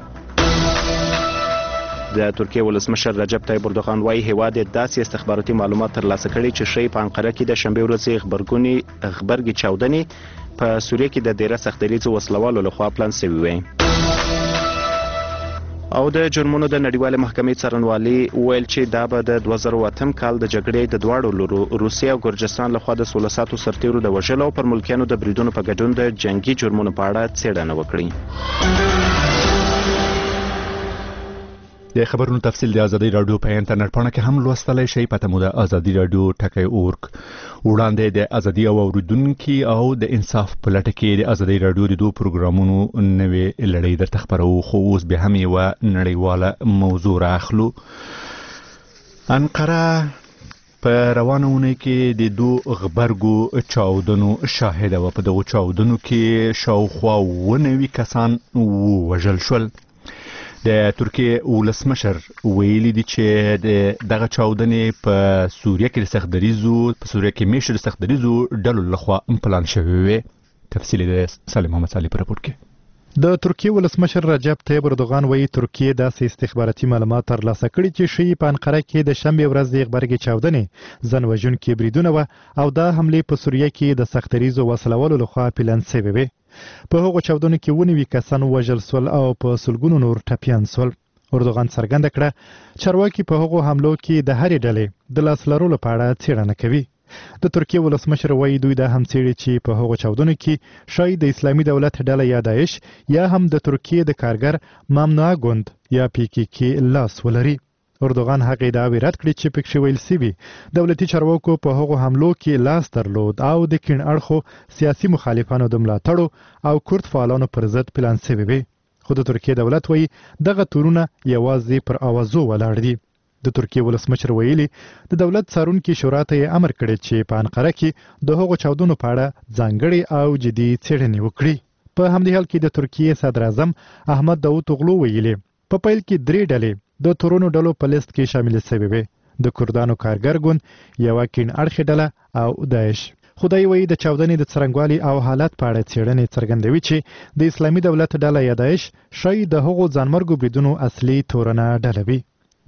د ترکیه ولسمشر رجب طیب اردوغان وايي هیواد داسې استخباراتي معلومات ترلاسه کړي چې شی په انقره کې د شنبه ورځې خبرګي چاودنې په سوریه کې د ډیره سختریزو وسلوالو لخوا پلان شوی وي. او د جرمونو د نړیوالې محکمې څارنوالي ویل چې دا به د 2008 کال د جګړې د دواړو لورو روسیه او ګرجستان لخوا د 16 ساعتو سرتیرو د وژلو او پر ملکیانو د بریدونو په ګډون د جنگي جرمونو په اړه څېړنه وکړي. د خبرونو تفصیل د ازادي رادیو په انټرنیټ پاڼه کې هم لوستلای شئ. پته مو د ازادي رادیو ټکی اورګ. وړاندې د ازادي او اوریدونکو او د انصاف په لټه کې د ازادي رادیو د دوه پروګرامونو نوې لړۍ درته خبرو. خو اوس به هم یو نړیواله موضوع راخلو. انقره په روانونه کې د دوه خبرګو چاودنو شاهد و. په دغه چاودنو کې شاوخوا 90 کسان وژل شول. د ترکیه ولسمشر ویلي دي چې دغه چاودنې په سوریه کې د سختدریزو په سوریه کې میشته د سختدریزو ډلو لخوا پلان شوی وي. تفصیل د سالم محمد صالح په راپور کې. د ترکیه ولسمشر رجب طیب اردوغان وایي ترکیه داسې استخباراتي معلومات ترلاسه کړي چې شی په انقره کې د شنبه ورځ د خبرګي چاودنې ځانوژونکي بریدونه و او دا حمله په سوریه کې د سختدریزو وسلوالو لخوا پلان شوی وي. په هغو چاودنو کې 90 کسان وژل شول او په سلګونو نور ټپیان شول. اردوغان څرګنده کړه چارواکي په هغو حملو کې د هرې ډلې د لاس لرلو په اړه څېړنه کوي. د ترکیه ولسمشر وایي دوی دا هم څېړي چې په هغو چاودنو کې شاید د اسلامي دولت ډله یا داعش یا هم د ترکیه د کارګر ممنوعه ګوند یا PKK لاس ولري. اردوغان هغه ادعاوې رد کړې چې پکې ویل شوي دولتي چارواکو په هغو حملو کې لاس درلود او د کیڼ اړخو سیاسي مخالفانو د ملاتړو او کورد فعالانو پر ضد پلان شوی وي. خو د ترکیه دولت وایي دغه تورونه یوازې پر اوازو ولاړ دي. د ترکیه ولسمشر ویلي د دولت څارونکي شورا ته یې امر کړی چې په انقره کې د هغو چاودنو په اړه ځانګړې او جدي څېړنې وکړي. په همدې حال کې د ترکیه صدر اعظم احمد داوطوغلو ویلي په پیل کې 3 ډلې د تورونو ډلو په لیست کې شامل شوي وي. د کردانو کارګر ګوند، یوه کیڼ اړخي ډله او داعش. خدای وایي د چاودنې د څرنګوالي او حالت په اړه څېړنې څرګندوي چې د اسلامي دولت ډله یا داعش شاید د هغو ځانمرګو بریدونو اصلي تورنه ډله وي.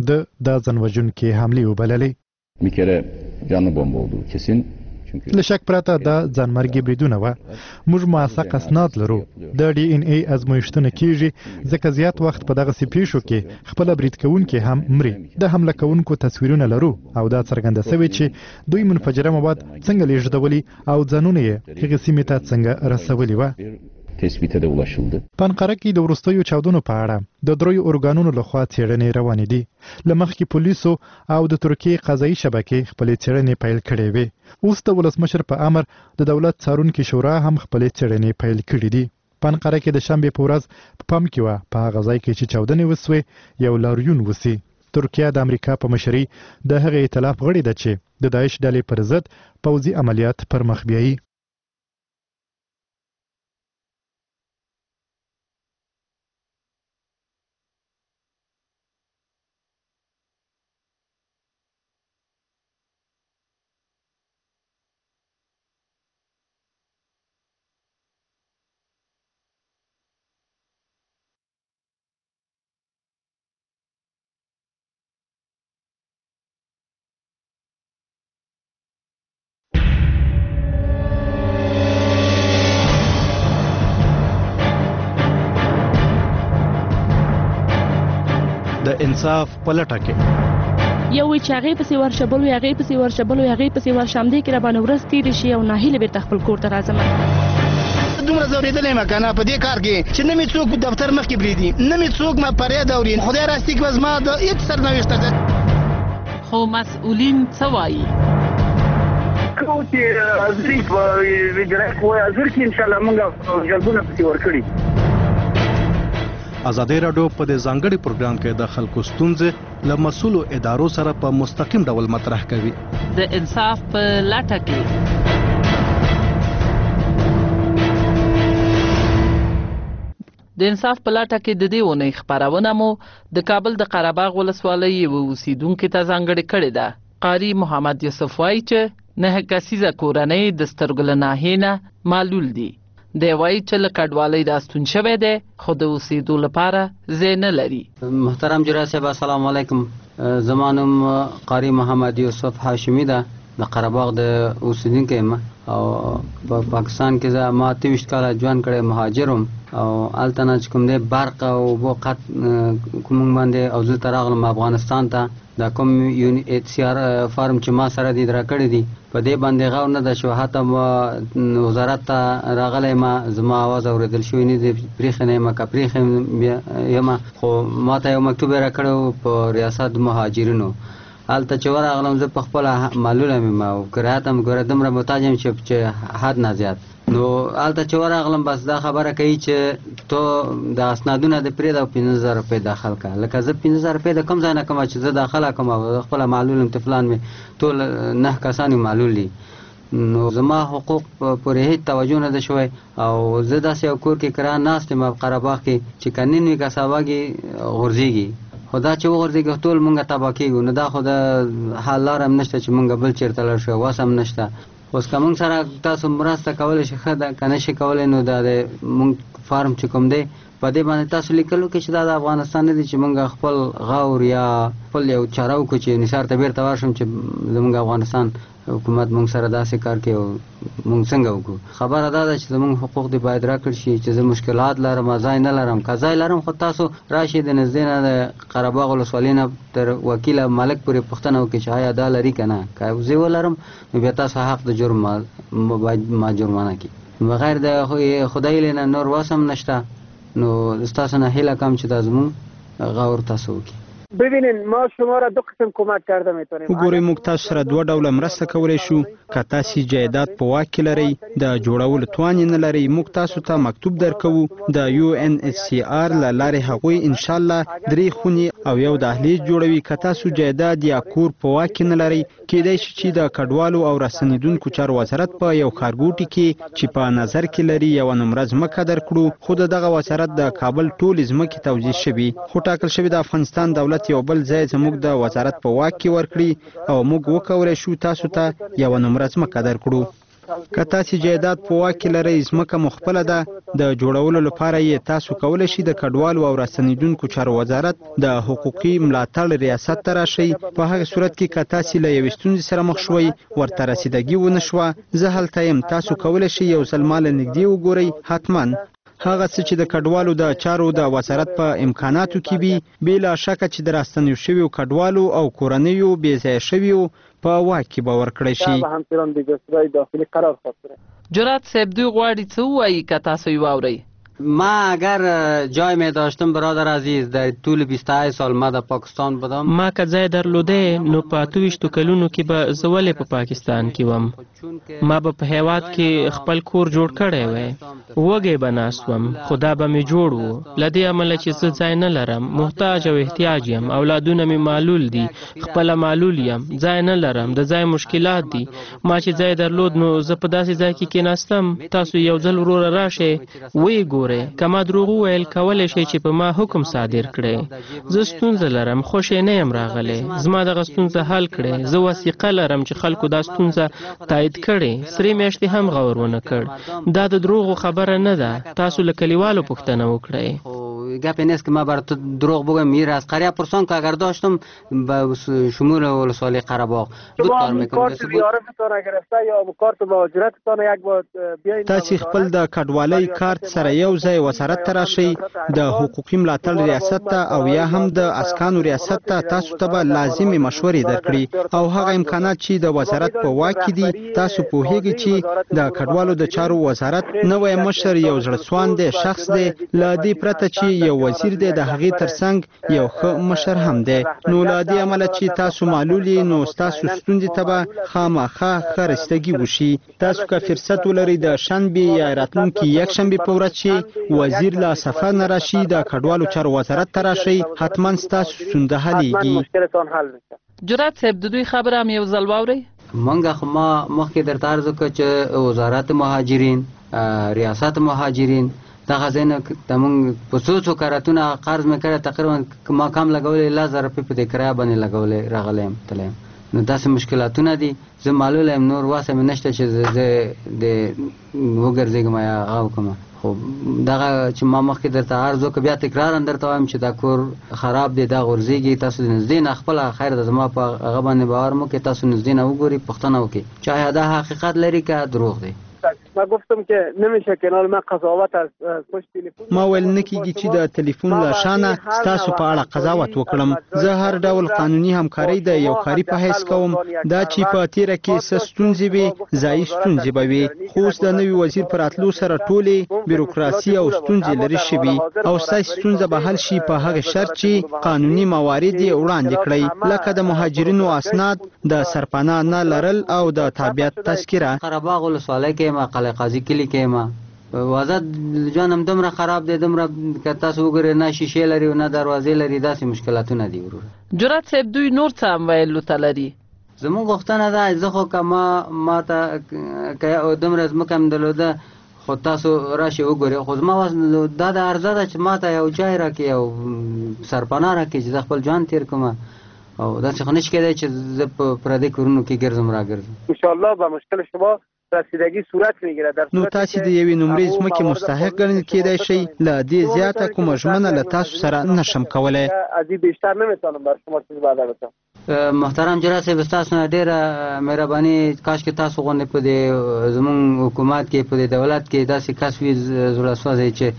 د ځانوژونکي حملې وبللې. Bir kere canlı bomba olduğu kesin. له شک پرته دا ځانمرګي بریدونه و. موږ موثق اسناد لرو. د DNA ازمویښتونه کیږي ځکه زیات وخت په دغه پیښو کې خپل برید کوونکي هم مري. د حمله کوونکو تصویرونه لرو او دا څرګنده شوی چې دوی منفجره مواد څنګه لیږدولي او ځانونه یې هغې سیمې ته څنګه رسولي و. tespite de ulaşıldı. په انقره کې د وروستیو چاودنو په اړه د دریو ارګانونو لخوا څېړنې روانې دي. له مخکې پولیسو او د ترکیې قضایي شبکې خپلې څېړنې پیل کړې وې. اوس د ولسمشر په امر د دولت څارونکي شورا هم خپلې څېړنې پیل کړې دي. په انقره کې د شنبې په ورځ په پام کې وه په هغه ځای کې چې چاودنې وسوې یو لاریون وسي. ترکیه د امریکا په مشرۍ د هغې ائتلاف غړې ده چې د داعش ډلې پر ضد پوځي عملیات پر مخ بیایي. د انصاف په لټه کې یو وی چې هغې پسې ورشه بل وی هغې پسې ورشه بل وی هغې پسې ورشه همدې کې راباندې ورځ تېرې شي او ناهیلې بېرته خپل کور ته راځم. دومره ځورېدلی یم که نه په دې کار کې چې نه مې څوک دفتر مخکې پرېږدي نه مې څوک ما فریاد اوري. خدای راستي که زما د هېڅ سرنوشته ده. خو مسؤلین څه وایي؟ کوم چې حاضري په اجرایه قوه حاضر کړي انشاءالله موږ جلبونه پسې ورکړي. ازادي راډیو په دې ځانګړي پروګرام کې د خلکو ستونزې له مسؤلو ادارو سره په مستقیم ډول مطرح کوي. د انصاف په لټه کې د انصاف په لټه کې د دې اونۍ خپرونه مو د کابل د قره باغ ولسوالۍ یوه اوسیدونکي ته ځانګړې کړې ده. قاري محمد یوسف وایي چې 9 کسیزه کورنۍ د سترګو له ناحیې نه معلول دي. دی وایي چې له کډوالۍ راستون شوی دی خو د اوسېدو لپاره ځای نه لري. محترم جرا صاحب السلام علیکم. زما نوم قاري محمد یوسف هاشمي ده. د قره باغ د اوسیدونکی یم او په پاکستان کې زه ما 23 کاله ژوند کړی مهاجر وم او هلته نه چې کوم دی برق او اوبو قط کوم باندې او دلته راغلم افغانستان ته. دا کوم UNHCR فارم چې ما سره دي راکړی دي په دې باندې غور نه ده شو. حتی وزارت ته راغلی یم زما اواز اورېدل شوی نه دی پرېښی نه یم که پرېښی یم خو ما ته یو مکتوب یې راکړی په ریاست مهاجرینو. هلته چې ورغلم زه په خپله معلوله یم او کرایه ته م ګوره دومره محتاج یم چې حد نه زیات. نو هلته چې ورغلم بس دا خبره کوي چې تو د اسنادونه دې پرېږده او 15,000 روپۍ داخل کړه. لکه زه 15,000 روپۍ د کوم ځای نه کوم چې زه داخله کوم او خپله معلول یم طفلان مې ټول 9 کسان معلول دي. نو زما حقوق پورې هیڅ توجه نه ده شوی او زه داسې یو کور کې کرایه ناست یم په قره باغ کې چې که نن وي که سبا کې غورځېږي خو دا چې وغورځېږي ټول مونږ تباه کېږو. نو دا خو د حل لاره هم نشته چې مونږ بل چېرته لاړ شو وس هم نشته. اوس که مونږ سره تاسو مرسته کولی شي ښه ده که نه شي کولی نو دا د مونږ فارم چې کوم دی په دې باندې تاسو لیکلو کې چې دا د افغانستان نه دي چې مونږ خپل غور یا خپل یو چاره وکړو چې نثار ته بیرته ورشم چې زمونږ افغانستان حکومت مونږ سره داسې کار کوي او مونږ څنګه وکړو. خبره دا ده چې زمونږ حقوق دې باید راکړل شي چې زه مشکلات لرم ځای نه لرم. که ځای لرم خو تاسو راشئ د نږدې نه د قره باغ ولسوالۍ نه تر وکیل ملک پورې پوښتنه وکړئ چې آیا دا لري که نه. که زه ولرم نو بیا تاسو حق د جرم ما جرمانه کړي. بغیر د خدای نه نور واس هم نشته. نو ستاسو نه هیله کوم چې دا زمونږ غور تاسو وکړي. ببینین ما شما را 2 قسم کمک کرده میتونیم. وګورئ موږ تاسو سره 2 ډوله مرسته کولی شو. که تاسو جایداد په واک کې لرئ د جوړولو توان نه لرئ موږ تاسو ته مکتوب درکوو. د UNHCR له لارې هغوی انشاءالله 3 خونې او یو دهلیز جوړوي. که تاسو جایداد یا کور په واک کې نه لرئ کېدای شي چې د کډوالو او راستنېدونکو چارو وزارت په یو ښارګوټي کې چې په نظر کې لري یوه نمره ځمکه درکړو. خو د دغه وزارت د کابل ټولې ځمکې توزیع شوي خو ټاکل شوي د افغانستان دولت یو بل ځای زموږ د وزارت په واک کې ورکړي او موږ وکولی شو تاسو ته یوه نمره ځمکه درکړو. که تاسو جایداد په واک کې لرئ ځمکه مو خپله ده د جوړولو لپاره یې تاسو کولی شئ د کډوالو او راستنېدونکو چارو وزارت د حقوقي ملاتړ ریاست ته راشئ. په هغه صورت کې که تاسو له یوې ستونزې سره مخ شوئ ورته رسیدګي ونه شوه زه هلته یم. تاسو کولی شئ یو ځل ما له نږدې وګورئ. حتما هغه څه چې د کډوالو د چارو د وزارت په امکاناتو کې وي بېله شکه چې د راستنیو شویو کډوالو او کورنیو بې ځایه شویو په واک کې به ورکړی شي. جرات صاحب دوی غواړي څه ووایي که تاسو یې واورئ. ما اگر جای می داشتم برادر عزیز در طول 28 سال ما در پاکستان بودم. ما که ځای درلوده نو په 28 کلونو کې به زه ولې په پاکستان کې وم. ما به په هیواد کې خپل کور جوړ کړی وای وږی به ناست وم خو دا به مې جوړ و له دې امله چې زه ځای نه لرم محتاج او احتیاج یم اولادونه مې معلول دي خپله معلول یم ځای نه لرم د ځای مشکلات دي ما چې ځای درلود نو زه په داسې ځای کې کېناستم تاسو یو ځل وروره راشئ ویې ګورئ که ما دروغ وویل کولی شئ چې په ما حکم صادر کړئ زه ستونزه لرم خوشی نه یم راغلی زما دغه ستونزه حل کړئ زه وثیقه لرم چې خلکو دا ستونزه تایید کړې 3 میاشتې هم غور ونه کړ دا د دروغو خبره نه ده تاسو له کلیوالو پوښتنه وکړئ گپ این است که ما برای تو دروغ بگم میره از قریه پرسان که اگر داشتم به شمول ولسوالی قره‌باغ بود کار میکنم تاسو خپل د کډوالۍ کارت سره یو ځای وزارت ته راشئ د حقوقي ملاتړ ریاست ته او یا هم د اسکانو ریاست ته تاسو ته به لازمي مشورې درکړي او هغه امکانات چې د وزارت په واک کې دي تاسو پوهیږئ چې د کډوالو د چارو وزارت نوې مشر یو زړسوان دی شخص دی ل دې پرته چې یو وزیر دی د هغې ترڅنګ یو ښه مشر هم دی نو له دې امله چې تاسو معلول یې نو ستاسو ستونزې ته به خامخا ښه رسیدګي وشي تاسو که فرصت ولرئ د شنبې یا راتلونکي یکشنبې په ورځ چې وزیر له سفر نه راشي د کډوالو چارو وزارت ته راشئ حتما ستاسو ستونزه حلیږي جرأت صاحب د دوی خبره هم یو ځل واورئ منګه خو ما مخکې درته عرض وکړه چې وزارت مهاجرین ریاست مهاجرین دغه ځای نه موږ په څو کارتونه قرض مې کړی تقریبا ما کم لګولی 1000 روپۍ په دې کرایه باندې لګولی راغلی یم تللی یم نو داسې مشکلاتونه دي زه معلول یم نور واسه مې نشته چې زه د وګرځېږم یا هغه وکړم خو دغه چې ما مخکې درته عرض وکړه بیا تکرارا درته وایم چې دا کور خراب دی دا غورځېږي تاسو د نږدې نه خپله خیر ده زما په هغه باندې باور مو کې تاسو نږدې نه وګورئ پوښتنه وکړئ چې آیا دا حقیقت لري که دروغ دی ما گفتم که نمیشه کنار من قضاوت از پشت تلفن ما ویل نه کیږي چې د تلیفون له شانه ستاسو په اړه قضاوت وکړم زه هر ډول قانوني همکاري د یو کاري په حیث کوم دا چې په تیره کې څه ستونزې وي ځایي ستونزې به وي خو اوس د نوي وزیر په راتلو سره ټولې بیروکراسي او ستونزې لرې شوي او ستاسې ستونزه به حل شي په هغه شرط چې قانوني موارد یې وړاندې کړئ لکه د مهاجرینو اسناد د سرپناه نه لرل او د تابعیت تذکره قره‌باغ ولسوالۍ کې ما قلعه قاضي کلي کې ما وضعیت جان هم دومره خراب دی دومره که تاسو وګورئ نه شیشې لري او نه دروازې لري داسې مشکلاتونه دي وروره جرأت صاحب دوی نور څه هم ویلو ته لري زموږ غوښتنه ده زه خو که ما ته که دومره ځمکه هم درلوده خو تاسو راشئ وګورئ خو زما دا د عرضه ده چې ما ته یو جای راکړي یو سرپناه راکړي چې زه خپل جان تیر کړم او داسې خو نشي کېدی چې زه په پردي کورونو کې ګرځم راګرځم انشاءالله به مشکل شما رسیدگی صورت میگیره در نو تاسو د یوې نمرې ځمکې مستحق ګڼل کېدای شئ له دې زیاته کومه ژمنه له تاسو سره نشم کولی از این بیشتر نمیتونم بر شما چیز وعده بکنم محترم جناب صاحب تاسو نه ډیره مهرباني کاش کې تاسو غونډه په دې زموږ حکومت کې په دولت کې داسې کس وي زړه سوځي چې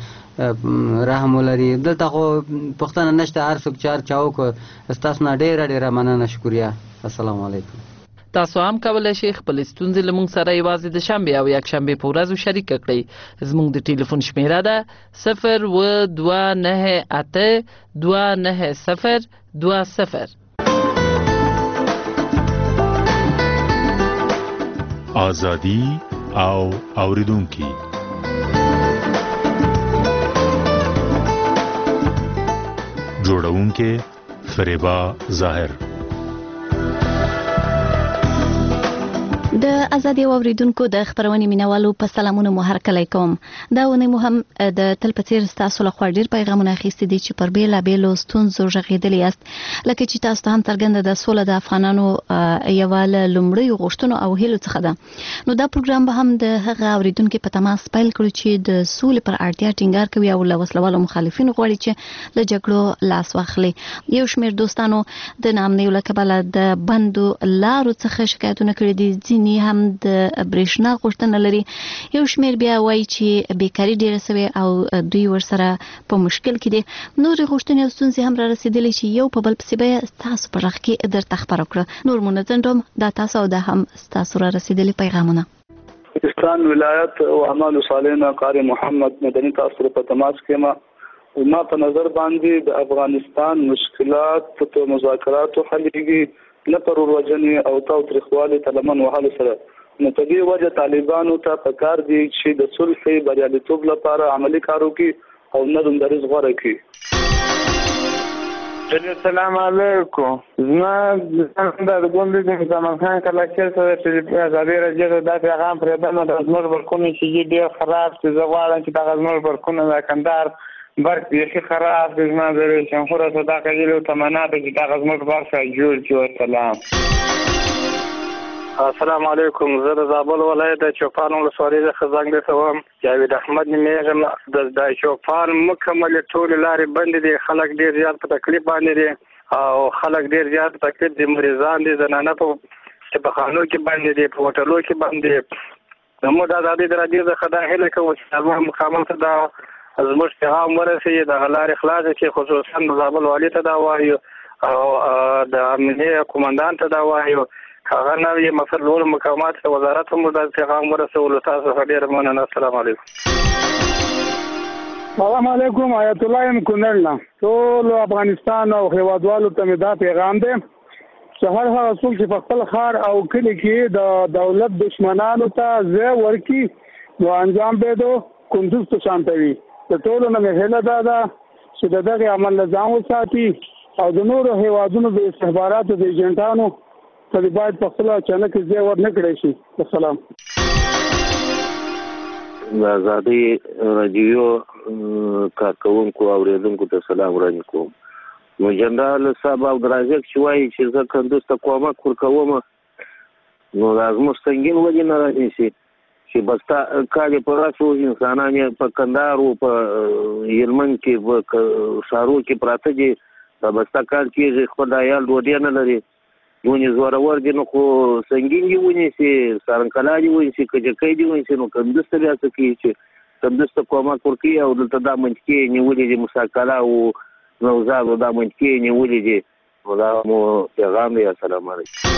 رحم ولري دلته خو پښتنه نشته هر څوک چار چاوک تاسو نه ډیره مننه شکریا السلام علیکم تاسو هم کولی شئ خپل ستونزې له موږ سره یوازې د شنبې او یکشنبې په ورځو شریکه کړئ زموږ د ټلیفون شمیره ده 0298 آزادی او اوریدونکي جوړونکي فریبا ظاهر د ازادي اوریدونکو د خبرونې مینوالو په سلامونه مو هرکلی کوم دا ونه مو هم د تل په څیر تاسو له خوا ډیر پیغامونه اخیستي دي چې پر بیلابیلو ستونزو غږیدلی یاست لکه چې تاسو هم څرګنده د سوله د افغانانو یو لومړی غوښتنو او هیلو څخه ده نو دا پروګرام به هم د هغه اوریدونکو په تماس پیل کړو چې د سولې پر اړتیا ټینګار کوي او له وسلوالو مخالفینو غواړي چې له جګړو لاس واخلي یو شمېر دوستانو د نامنیو له کبله د بندو لارو څخه شکایتونه کړي دي هم د برېښنا غوښتنه لري یو شمېر بیا وایي چې بیکاري ډیره سوې او دوی ورسره په مشکل کې دي نورې غوښتنې او ستونزې هم را رسېدلې چې یو په بل پسې به ستاسو په غږ کې درته خپاره کړو نور مو نه ځنډوم دا تاسو او دا هم ستاسو را رسېدلي پیغامونه پاکستان ولایت او اعمال صالحینه قاری محمد مدني تاسو په تماس کې ما په نظر باندې د افغانستان مشکلات په مذاکراتو حلېږي نه پر ورځنی او تاوتریخوالي تلمن وهلو سره نو په دې وجه طالبانو ته پکار دي چې د صلح بریالیتوب لپاره عملی کار وکړي او نظم دریځ غوره کړي. السلام علیکم. زما د ګوند د زمان خان کلاچر سره چې ازادي راځي دا پیغام پر باندې د زموږ برکونه چې ډېر خراب چې زغواړم چې د زموږ برکونه د کندهار برق یې خراب د زما د شمخوره صداقه جلو تمنات چې د زموږ برخه جوړ چې والسلام. السلام علیکم. زه د زابل ولایت د چوپان ولسوالۍ د خزنګ د سوم جاوید احمد نیمه د چوپان مکمل ټول لارې بند دي. خلک ډیر زیات په تکلیف باندې دي او خلک ډیر زیات په تکلیف دي. مریضان دي، زنانه په خانو کې باندې دي، په هوټلو کې باندې. نو د آزادۍ د راډیو د خدای هیله کوم چې هغه مخامخ ته دا زموږ پیغام ورسېږي، د لارې خلاص چې خصوصا د زابل والي ته دا وایو او د امنیه قومندان ته دا وایو هغه نوې مسلول مقامات وزارت هم د پیغام ورسول. تاسو ډیر مننه. السلام علیکم. السلام علیکم. آیت الله ام کونړ ټول افغانستان او هیوادوالو ته دا پیغام دی چې هر هغه څوک چې په خپل ښار او کلي کې د دولت دشمنانو ته ځای ورکړي نو انجام به دو کندوز ته شانتوي. د ټولو نه مې هیله دا ده چې د دغه عمل نه ځان وساتي او د نورو هیوادونو د استخباراتو د ایجنټانو ته باید په خپل اچانک ځای ور نه کړی شي. السلام. د آزادۍ راډیو کارکوونکو او اوریدونکو ته سلام وړاندې کوم. نو جنرال صاحب عبدالرزاق چې وایي چې زه کندوز ته کومک ورکوم نو دا زموږ سنګین ولې نه رانیسي چې بس کالې په راسو انسانان یې په کندهار او په هلمند کې په ښارو کې پراته دي. بسته کال کېږي خپل عیال ډوډۍ نه لري. ونې زورور دي نو خو سنګین دي ونیسي، سارنکلا دي ونیسي، کجکۍ دي ونیسي. نو کندوز ته بیا څه کوي چې کندوز ته کومک ورکوي او دلته دا منطقې نیولې دي مساکلا او نوزاد او دا منطقې نیولې دي. نو دا مو پیغام دی. السلام علیکم.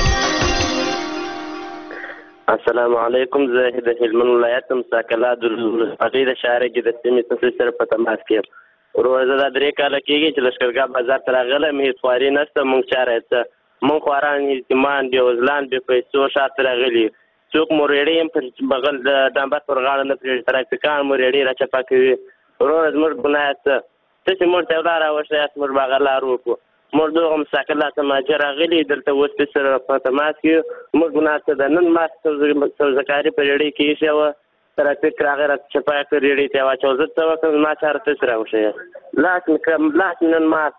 السلام علیکم. زه د هلمند ولایت مساکلا د هغې د شهر کې د سیمې تاسو سره په تماس کې یم. ورو زه دا 3 کاله کېږي چې لښکرګاه بازار ته راغلم، هېڅ خواري نشته. موږ چاره څه من خواران یتیمان بې وزلان بې پیسو شاته راغلي. څوک مو ریړۍ هم په بغل د ډامبر پر غاړه نه پرېږدي، ترافیکان مو ریړۍ راچپه کوي. وروره زموږ ګناه څه تاسې موږ ته یو لاره وښیاست، موږ به هغه لار وکړو. موږ دغه مساکلا ته مهاجر راغلي، دلته اوس پې سره په تماس کې موږ ګناه څه ده. نن ما سوزکاري په ریړۍ کې ایښې وه، ترافیک راغی راته چپه کړ، ریړۍ ته یې واچول. زه څه وکړم ما چاره تاسې راوښیاست. لاس مې نن مات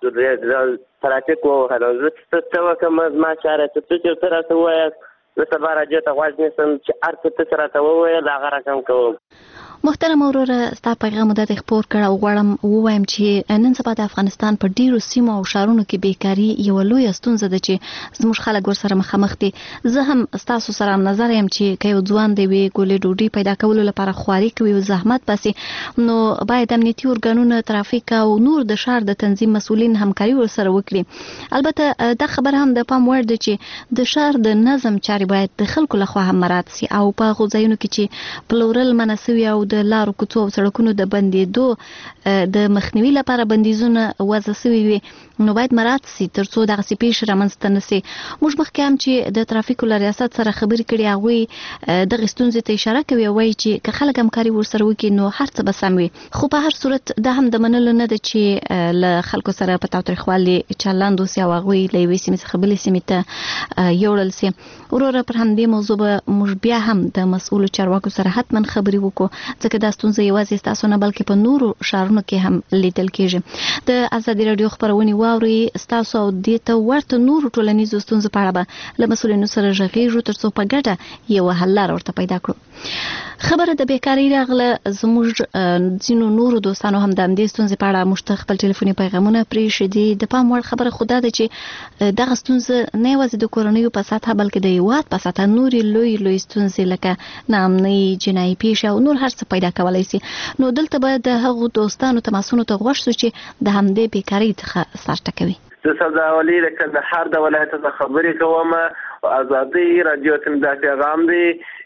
ترافیک ووهلم. زه څه وکړم ما چاره څه چې ته راته ووایاست. زه سبا راجع ته غوږ نیسم چې هر څه تاسې راته وویل هغه رقم کوم. محترم وروره ستا پیغام د خپور کړه او غواړم ووایم چې نن سبا د افغانستان په ډیرو سیمو او ښارونو کې بیکاری یو لوی ستونزه ده چې زموږ خلک ورسره مخامخ دي. زه هم ستاسو سره نظر یم چې که یو ځوان دی وي ګولې ډوډۍ پیدا کولو لپاره خواري کوي او زحمت باسي نو باید امنیتي ارګانونه، ترافیک او نور د ښار د تنظیم مسؤلین همکاري ورسره وکړي. البته دا خبر هم د پام وړ ده چې د ښار د نظم چارې باید د خلکو لخوا هم مراعات سي او په هغو ځایونو کې چې پلورل منع سوي او د لارو کوڅو او سړکونو د بندېدو د مخنیوي لپاره بندیزونه وضع سوي وي نو باید مراعات سي ترڅو دغسې پیښې رامنځته نه سي. موږ مخکې هم چې د ترافیکو له ریاست سره خبرې کړې هغوی دغې ستونزې ته اشاره کوي او وایي چې که خلک همکاري ورسره وکړي نو هر څه به سم وي. خو په هر صورت دا هم د منلو نه ده چې له خلکو سره په تاوتریخوالي چلند وسي او هغوی له یوې سیمې څخه بلې سیمې ته یوړل سي. وروره پر همدې موضوع به موږ بیا هم د مسؤلو چارواکو سره حتما خبرې وکړو ځکه دا ستونزه یوازې ستاسو نه بلکې په نورو ښارونو کې هم لیدل کېږي. د ازادي راډیو خپرونې واورئ ستاسو او دې ته ورته نورو ټولنیزو ستونزو په اړه به له مسؤلینو سره غږیږو ترڅو په ګډه یوه حل لاره ورته پیدا کړو. خبره د بیکارۍ راغله. زموږ ځینو نورو دوستانو هم د همدې ستونزې په اړه موږ ته خپل ټلیفوني پیغامونه پرېښي دي. د پام وړ خبره خو دا ده چې دغه ستونزه نه یوازې د کورنیو په سطحه بلکې د هېواد په سطحه نورې لوی ستونزې لکه ناامنۍ، جنایي پیښې او نور هر څه پیدا کولی سي. نو دلته به د هغو دوستانو تماسونو ته غوږ شو چې د همدې بیکارۍ څخه سر ټکوي. زه سبزاولي د کندهار د ولایت څخه خبرې کوم. ازادي راډیو ته دا پیغام دی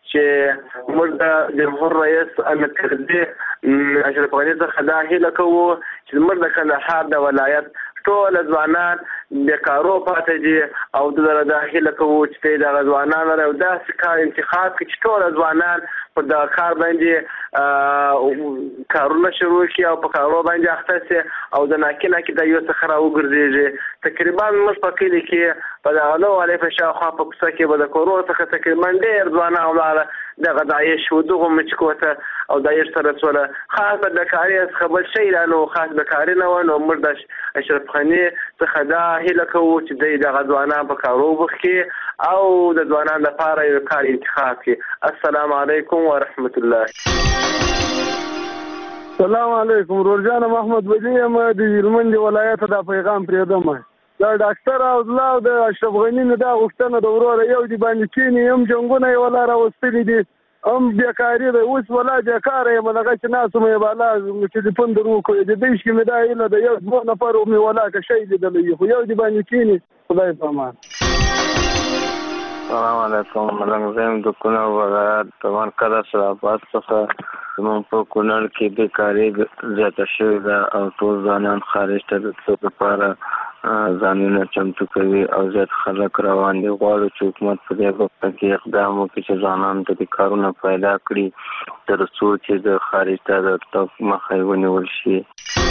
چې موږ د جمهور رئیس امیر کرزي اشرف غني څخه دا هیله کوو چې موږ د کندهار د ولایت ټول ځوانان بیکارو پاتې دي او د هیله کوو چې د ځوانانو یو داسې کار انتخاب کړي چې ټول ځوانان په د کار باندې کارونه شروع کړي او په کارو باندې اخته شي او د ناکینه کې د یو څخه راوګرځي. تقریبا موږ په کلی کې په دغه نو علي په شاوخوا په کوڅه کې به د کورونو څخه تقریبا ډېر ځوانان ولاړه دغه داعش و دغه مچکوته او داعش سره سره خاص د کاري څخه بل شي رانو خاص د کاري نه ونه موږ د اشرف خاني څخه دا هیله کوو چې دغه ځوانان په کارو وکړي او د ځوانانو لپاره یو کار انتخاب کړي. السلام علیکم ورحمت الله. السلام علیکم. روزانه محمد ولی یم د هلمند ولایت د پیغام پرېدم. دا ډاکټر او الله د اشرف غنی نه دا غوښتنه د وروره یو دی باندې کینی هم جنگونه یې ولا راوستلي دي هم بیکاري ده اوس ولا بیکاره یم دغه چې ناسو مې بالا ټلیفون درو کوی د دې شي مې دا ایله د یو دوه نفر مې ولا که شی لیدلی خو یو دی باندې کینی خدای پامان. السلام علیکم. ملنګ زم د کونړ ولایت تمام کله سره پاس څخه زموږ په کونړ کې بیکاري زیاته شوې ده او ټول ځوانان خارج ته د تلو لپاره ځانونه چمتو کوي او زیات خلک روان دي. غواړو چې حکومت په دې باره کې اقدام وکړي چې ځوانانو ته د کارونه پیدا کړي تر څو چې د خارج ته د تګ مخه ونیول شي.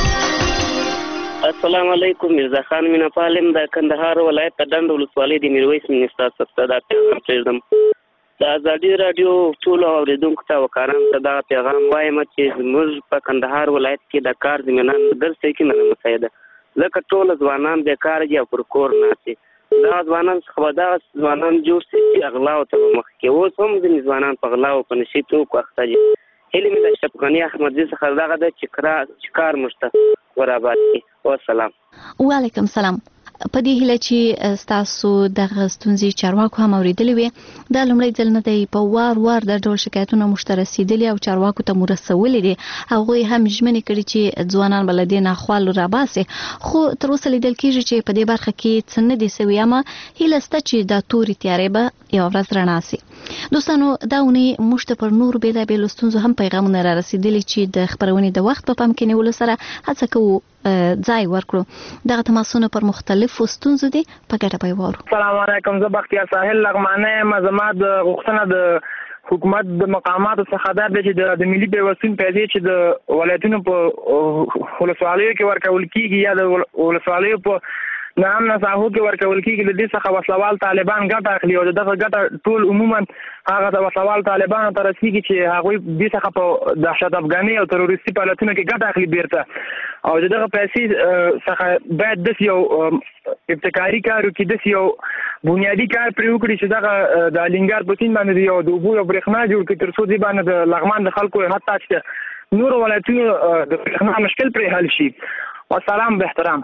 السلام علیکم. مرزا خان مینا پالم د کندهار ولایت د ډنډ ولسوالۍ د میرویس منسټر صفدار پیغام د ازادي رادیو ټول اوریدونکو ته وکړم ته دا پیغام وایم چې موږ په کندهار ولایت کې د کار زمينان درسته کې نه مساعده لکه ټول ځوانان بیکار دي او پر کور ناشي دا ځوانان څخه دا ځوانان جوړ شي اغلا او ته مخ کې اوس هم د ځوانان په غلا او په نشي تو کوخته دي. هلي مې د اشرف غنی احمدزي څخه دغه د چکار مشته ورابطي. والسلام. وعلیکم السلام. په دې هیله چې تاسو د غستونزي چارواکو هم اوریدلې وي دا لومړی ځل نه دی په وار د ډول شکایتونو مشترسیدلي او چارواکو ته مرسولې دي هغه هم ژمنې کړي چې ځوانان بلدي نه خپل راباسي خو تر اوسه لیدل کیږي چې په دې برخه کې څه نه دي سوي اما هیله ست چې د توري تیارې به یو ورځ رڼا سي. دوستانو دا ونی مشت پر نور بیلابیل ستونزو هم پیغامونه را رسیدلي چې د خبرونې د وخت په پام کې نیول سره هڅه کوو ځای ورکړو دغه تماسونه پر مختلفو ستونزو دي په ګټه به وورو. السلام علیکم. زه بختیار ساحل لغمانه مزما د غوښتنه د حکومت د مقاماتو څخه دا چې د ملي پیوستون پیسې چې د ولایتونو په ولسوالیو کې ورکول کیږي یا د ولسوالیو په نام نساهو کې ورکول کیږي د دې څخه وسلوال طالبان ګټه اخلي او دغه ګټه ټول عموما هغه د وسلوال طالبانو ته رسیږي چې هغه دې څخه په دهشت افغاني او تروریستي فعالیتونو کې ګټه اخلي بیرته او دغه پیسې څخه باید د یو ابتکاري کارو کې د یو بنیادی کار پر وکړي چې دغه د لنګار په سین باندې یو د اوبو او برېښنا جوړ کړي تر څو دې باندې د لغمان د خلکو حتی چې نور ولایتونو د برېښنا مشکل پر حل شي. والسلام باحترام.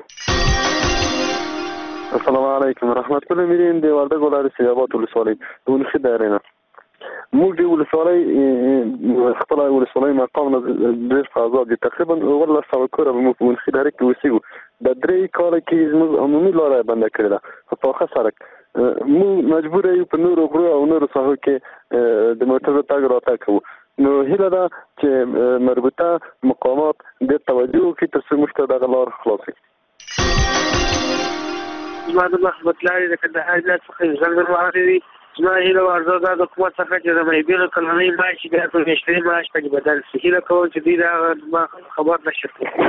السلام علیکم رحمت الله میرین دی ورده ګولاري سیابات ولسوالۍ دونخي دایره موږ د ولسوالۍ خپل ولسوالۍ مقام د آزاد تقریبا ولا سو کور مو په ونخي دایره کې وسیو د درې کال کې زموږ عمومي لاره بند کړل په خاص سره مو مجبور یو په نور غرو او نور ساحو کې د موټر تاګ راته کوو نو هیله ده چې مربوطه مقامات د توجه کې تر څو مشته د لار خلاصي. زما د محمد لاري د کندهار ولایت څخه زنګر واري زما هیله ورځو د حکومت څخه چې د مې بیل کلنۍ معاش بیا په مشتري معاش کې بدل شي هیله کوم چې دې دا خبر نشي.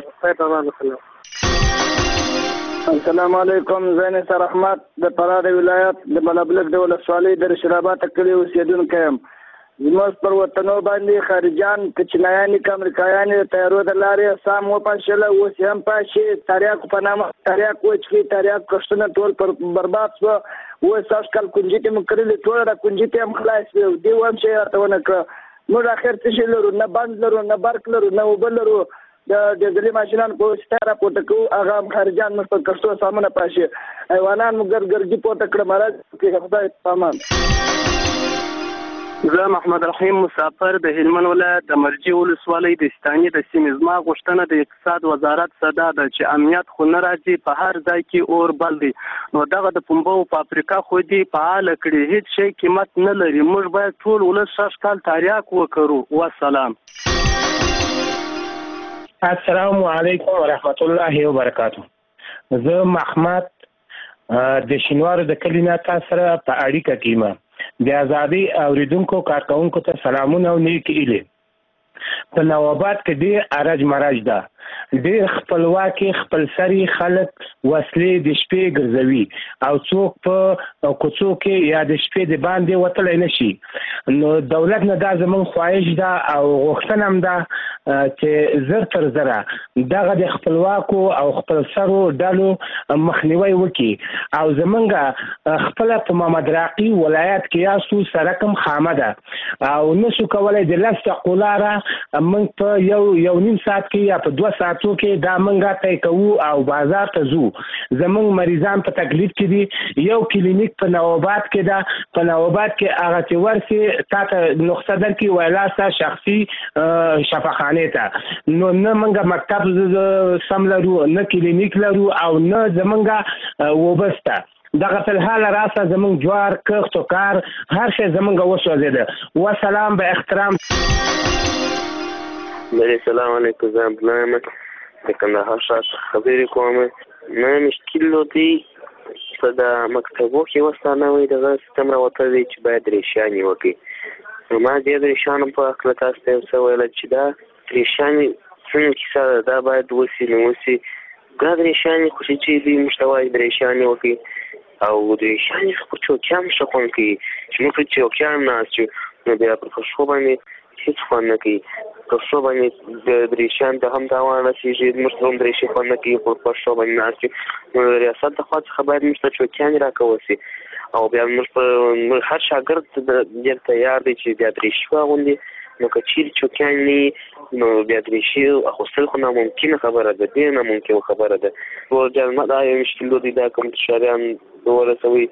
السلام علیکم. زین سر احمد د فراد ولایت د بلبلک د ولسوالۍ د رشرابات کلی اوسیدونکی یم. زموږ پر وطنو باندې خارجان کچنایانې که امریکایانې د تیارو د لارې سام وپاشله اوس هم پاشي تریاکو په نامه تریاک وچکي تریاک کښتونه ټول پر برباد شوه اوس سږ کال کنجیتې مو کړلې ټوله را کنجیتې هم خلاص شوې دې هم شی راته ونه کړه موږ اخر څه شی لرو نه بند لرو نه برق لرو نه اوبه لرو د ډیزلي ماشینان په وسیله راپورته کوو هغه هم خارجان موږ په کښتو سامونه پاشي حیوانان مو ګرګرجي پورته کړه مرض کې خدای پامان. زه محمد رحیم مسافر د هلمند ولایت د مرجي ولسوالۍ د ستاني د سیمې زما غوښتنه د اقتصاد وزارت صدا ده چې امنیت خو نه راځي په هر ځای کې اور بل دی نو دغه د پنبو په افریقا خو دې فعال کړي هیڅ شی قیمت نه لري موږ باید ټول ولس شش کال تریاک وکړو. والسلام. السلام علیکم ورحمت الله وبرکاته. زه محمد د شینوارو د کلي نه تاسو سره په اړیکه کې یم. د ازادي اوریدونکو کارکونکو ته سلامونه او نیکې هیلې. په نواباد کې ډېر ارج مرج ده، ډېر خپلواکي خپلسري خلک وسلې د شپې ګرځوي او څوک په کوڅو کې یا د شپې د باندې وتلی نشي. نو دولت نه دا زموږ خواهش ده او غوښتنه هم ده چې زر تر زره دغه د خپلواکو او خپلسرو ډلو مخنیوی وکړي او زمونږ خپله په محمد راقي ولایت کې یاستو سړک هم خامه ده او نشو کولی د 10 دقیقو لاره موږ په یو نیم ساعت کې یا په 2 ساعتو کې دا موږ طی کوو او بازار ته ځو. زموږ مریضان په تکلیف کې دي. یو کلینیک په نواباد کې ده، په نواباد کې هغه چې ورسې تا ته نسخه درکړي ویلا ستا شخصي شفاخانې ته. نو نه موږ مکتب سم لرو، نه کلینیک لرو او نه زموږ وبسته. دغه په الحال راسه زموږ جوار کښت او کار هر شی زموږ وسوځېده. وسلام به احترام. السلام علیکم. زه عبدالله یم د کندهار ښار څخه خبرې کوم. نه مشکل دی په د مکتبو کې اوس دا نوی دغه سیستم راوتلی دی چې باید ریشیانې وکړي. نو ما دې د ریشیانو په هکله تاسو ته یو څه ویله چې دا ریشیانې څنګه کیسه ده، دا باید وسي نو وسي. دا د ریشیانې خو چې دوی موږ ته وایي د ریشیانې وکړي او د ریشیانې څخه په چوکیان ښه خوند کوي چې موږ په چوکیان ناست یو نو بیا په پښو باندې هېڅ خوند نه کوي. پښو باندې د دریشیان ته هم تاوان رسېږي، موږ ته هم دریشي خوند نه کوي خو په پښو باندې ناست یو. نو د ریاست د خوا څخه باید موږ ته چوکیانې راکول شي او بیا موږ هر شاګرد ډېر تیار دی چې بیا دریشي واغوندي. نو که چیرې چوکیان نه نو بیا دریشي اخیستل خو ناممکنه خبره ده، ډېر ناممکنه خبره ده. نو دا یو مشکل دی دا کوم شاریان ورسوي.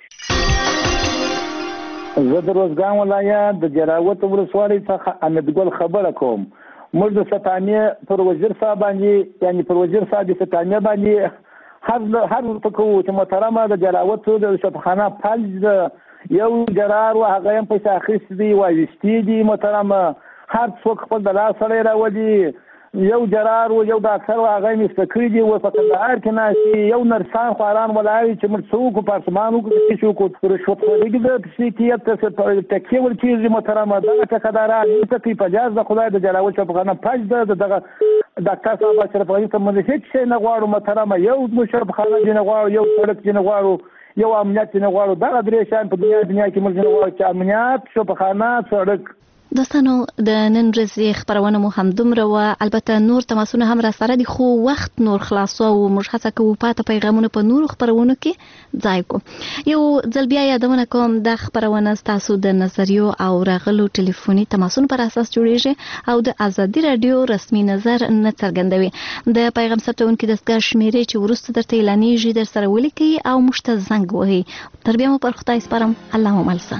زه د روزګان ولایت د جلاوط ولسوالۍ څخه امیدګل خبره کوم. موږ د ستانیې پر وزیر صاحب باندې یعنی پر وزیر صاحب د ستانیې باندې هر ورته کوو چې محترمه د جلاوط د شفاخانه فلج یو جرار و هغه هم پیسې اخیستې دي وایستې دي. محترمه هر څوک خپل د لاس سره یې راولي. یو جرار و یو ډاکټر و هغه یې مسته کړي دي. اوس په کندهار کې ناست یو نرسان خواران ولاړ چې موږ څه وکړو، پارسمان وکړو، څه وکړو، رشوتخوري د پسې تکیې ورکېږي. محترمه دغه ټکداران هېڅ کوي په جاز د خدای د جلاوط شفاخانه فلج ده. د دغه ډاکټر صاحب اشرف غني ته موږ هېڅ شی نه غواړو. محترمه یو شفاخانه دې نه غواړو، یو سړک دې نه غواړو، یو امنیت دې نه غواړو. دغه درې شیان په دنیا کې موږ نه غواړو چې امنیت، شفاخانه، سړک. دوستانو د نن ورځې خبرونه مو هم دومره وه. البته نور تماسونه هم را سره دي خو وخت نور خلاصو او موږ هڅه کوو پاته پیغامونه په نورو خبرونو کې ځای کو. یو ځل بیا یادونه کوم د خبرونه ستاسو د نظریو او راغلو ټلیفوني تماسونو پر اساس جوړیږي او د ازادي رادیو رسمي نظر نه څرګندوي. د پیغام ثبتونکو دستګاه شمیرې چې ورسته درته اعلانېږي در سره ولیکي او موږ ته زنګ وهي. تر بیا مو پر خدای سپارم. الله مو ملسه.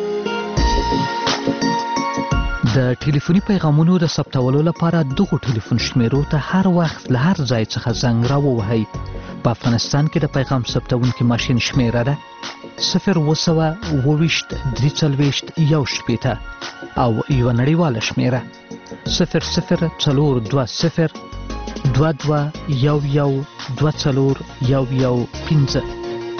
د ټلیفوني پیغامونو د ثبتولو لپاره دغو ټلیفون شمیرو ته هر وخت له هر ځای څخه زنګ راووهئ. په افغانستان کې د پیغام ثبتونکي ماشین شمیره ده 020 23 1 او یوه نړیواله شمیره 00 22 11 24 11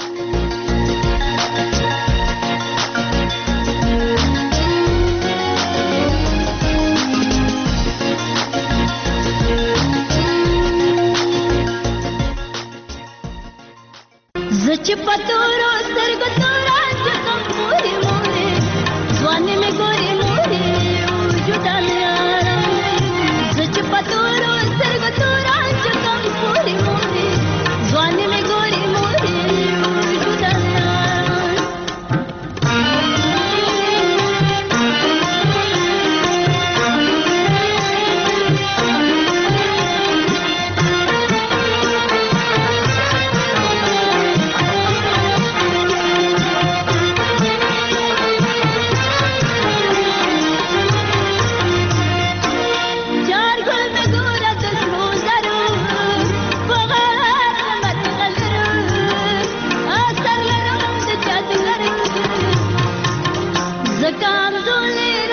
چې پتورو سترګو تورا چې کوم موري موري ځوان مې ګوري موري وجودا یارا چې پتورو سترګو تورا چې کوم موري موري ځوان مې ګوري موري وجودا زکام زولې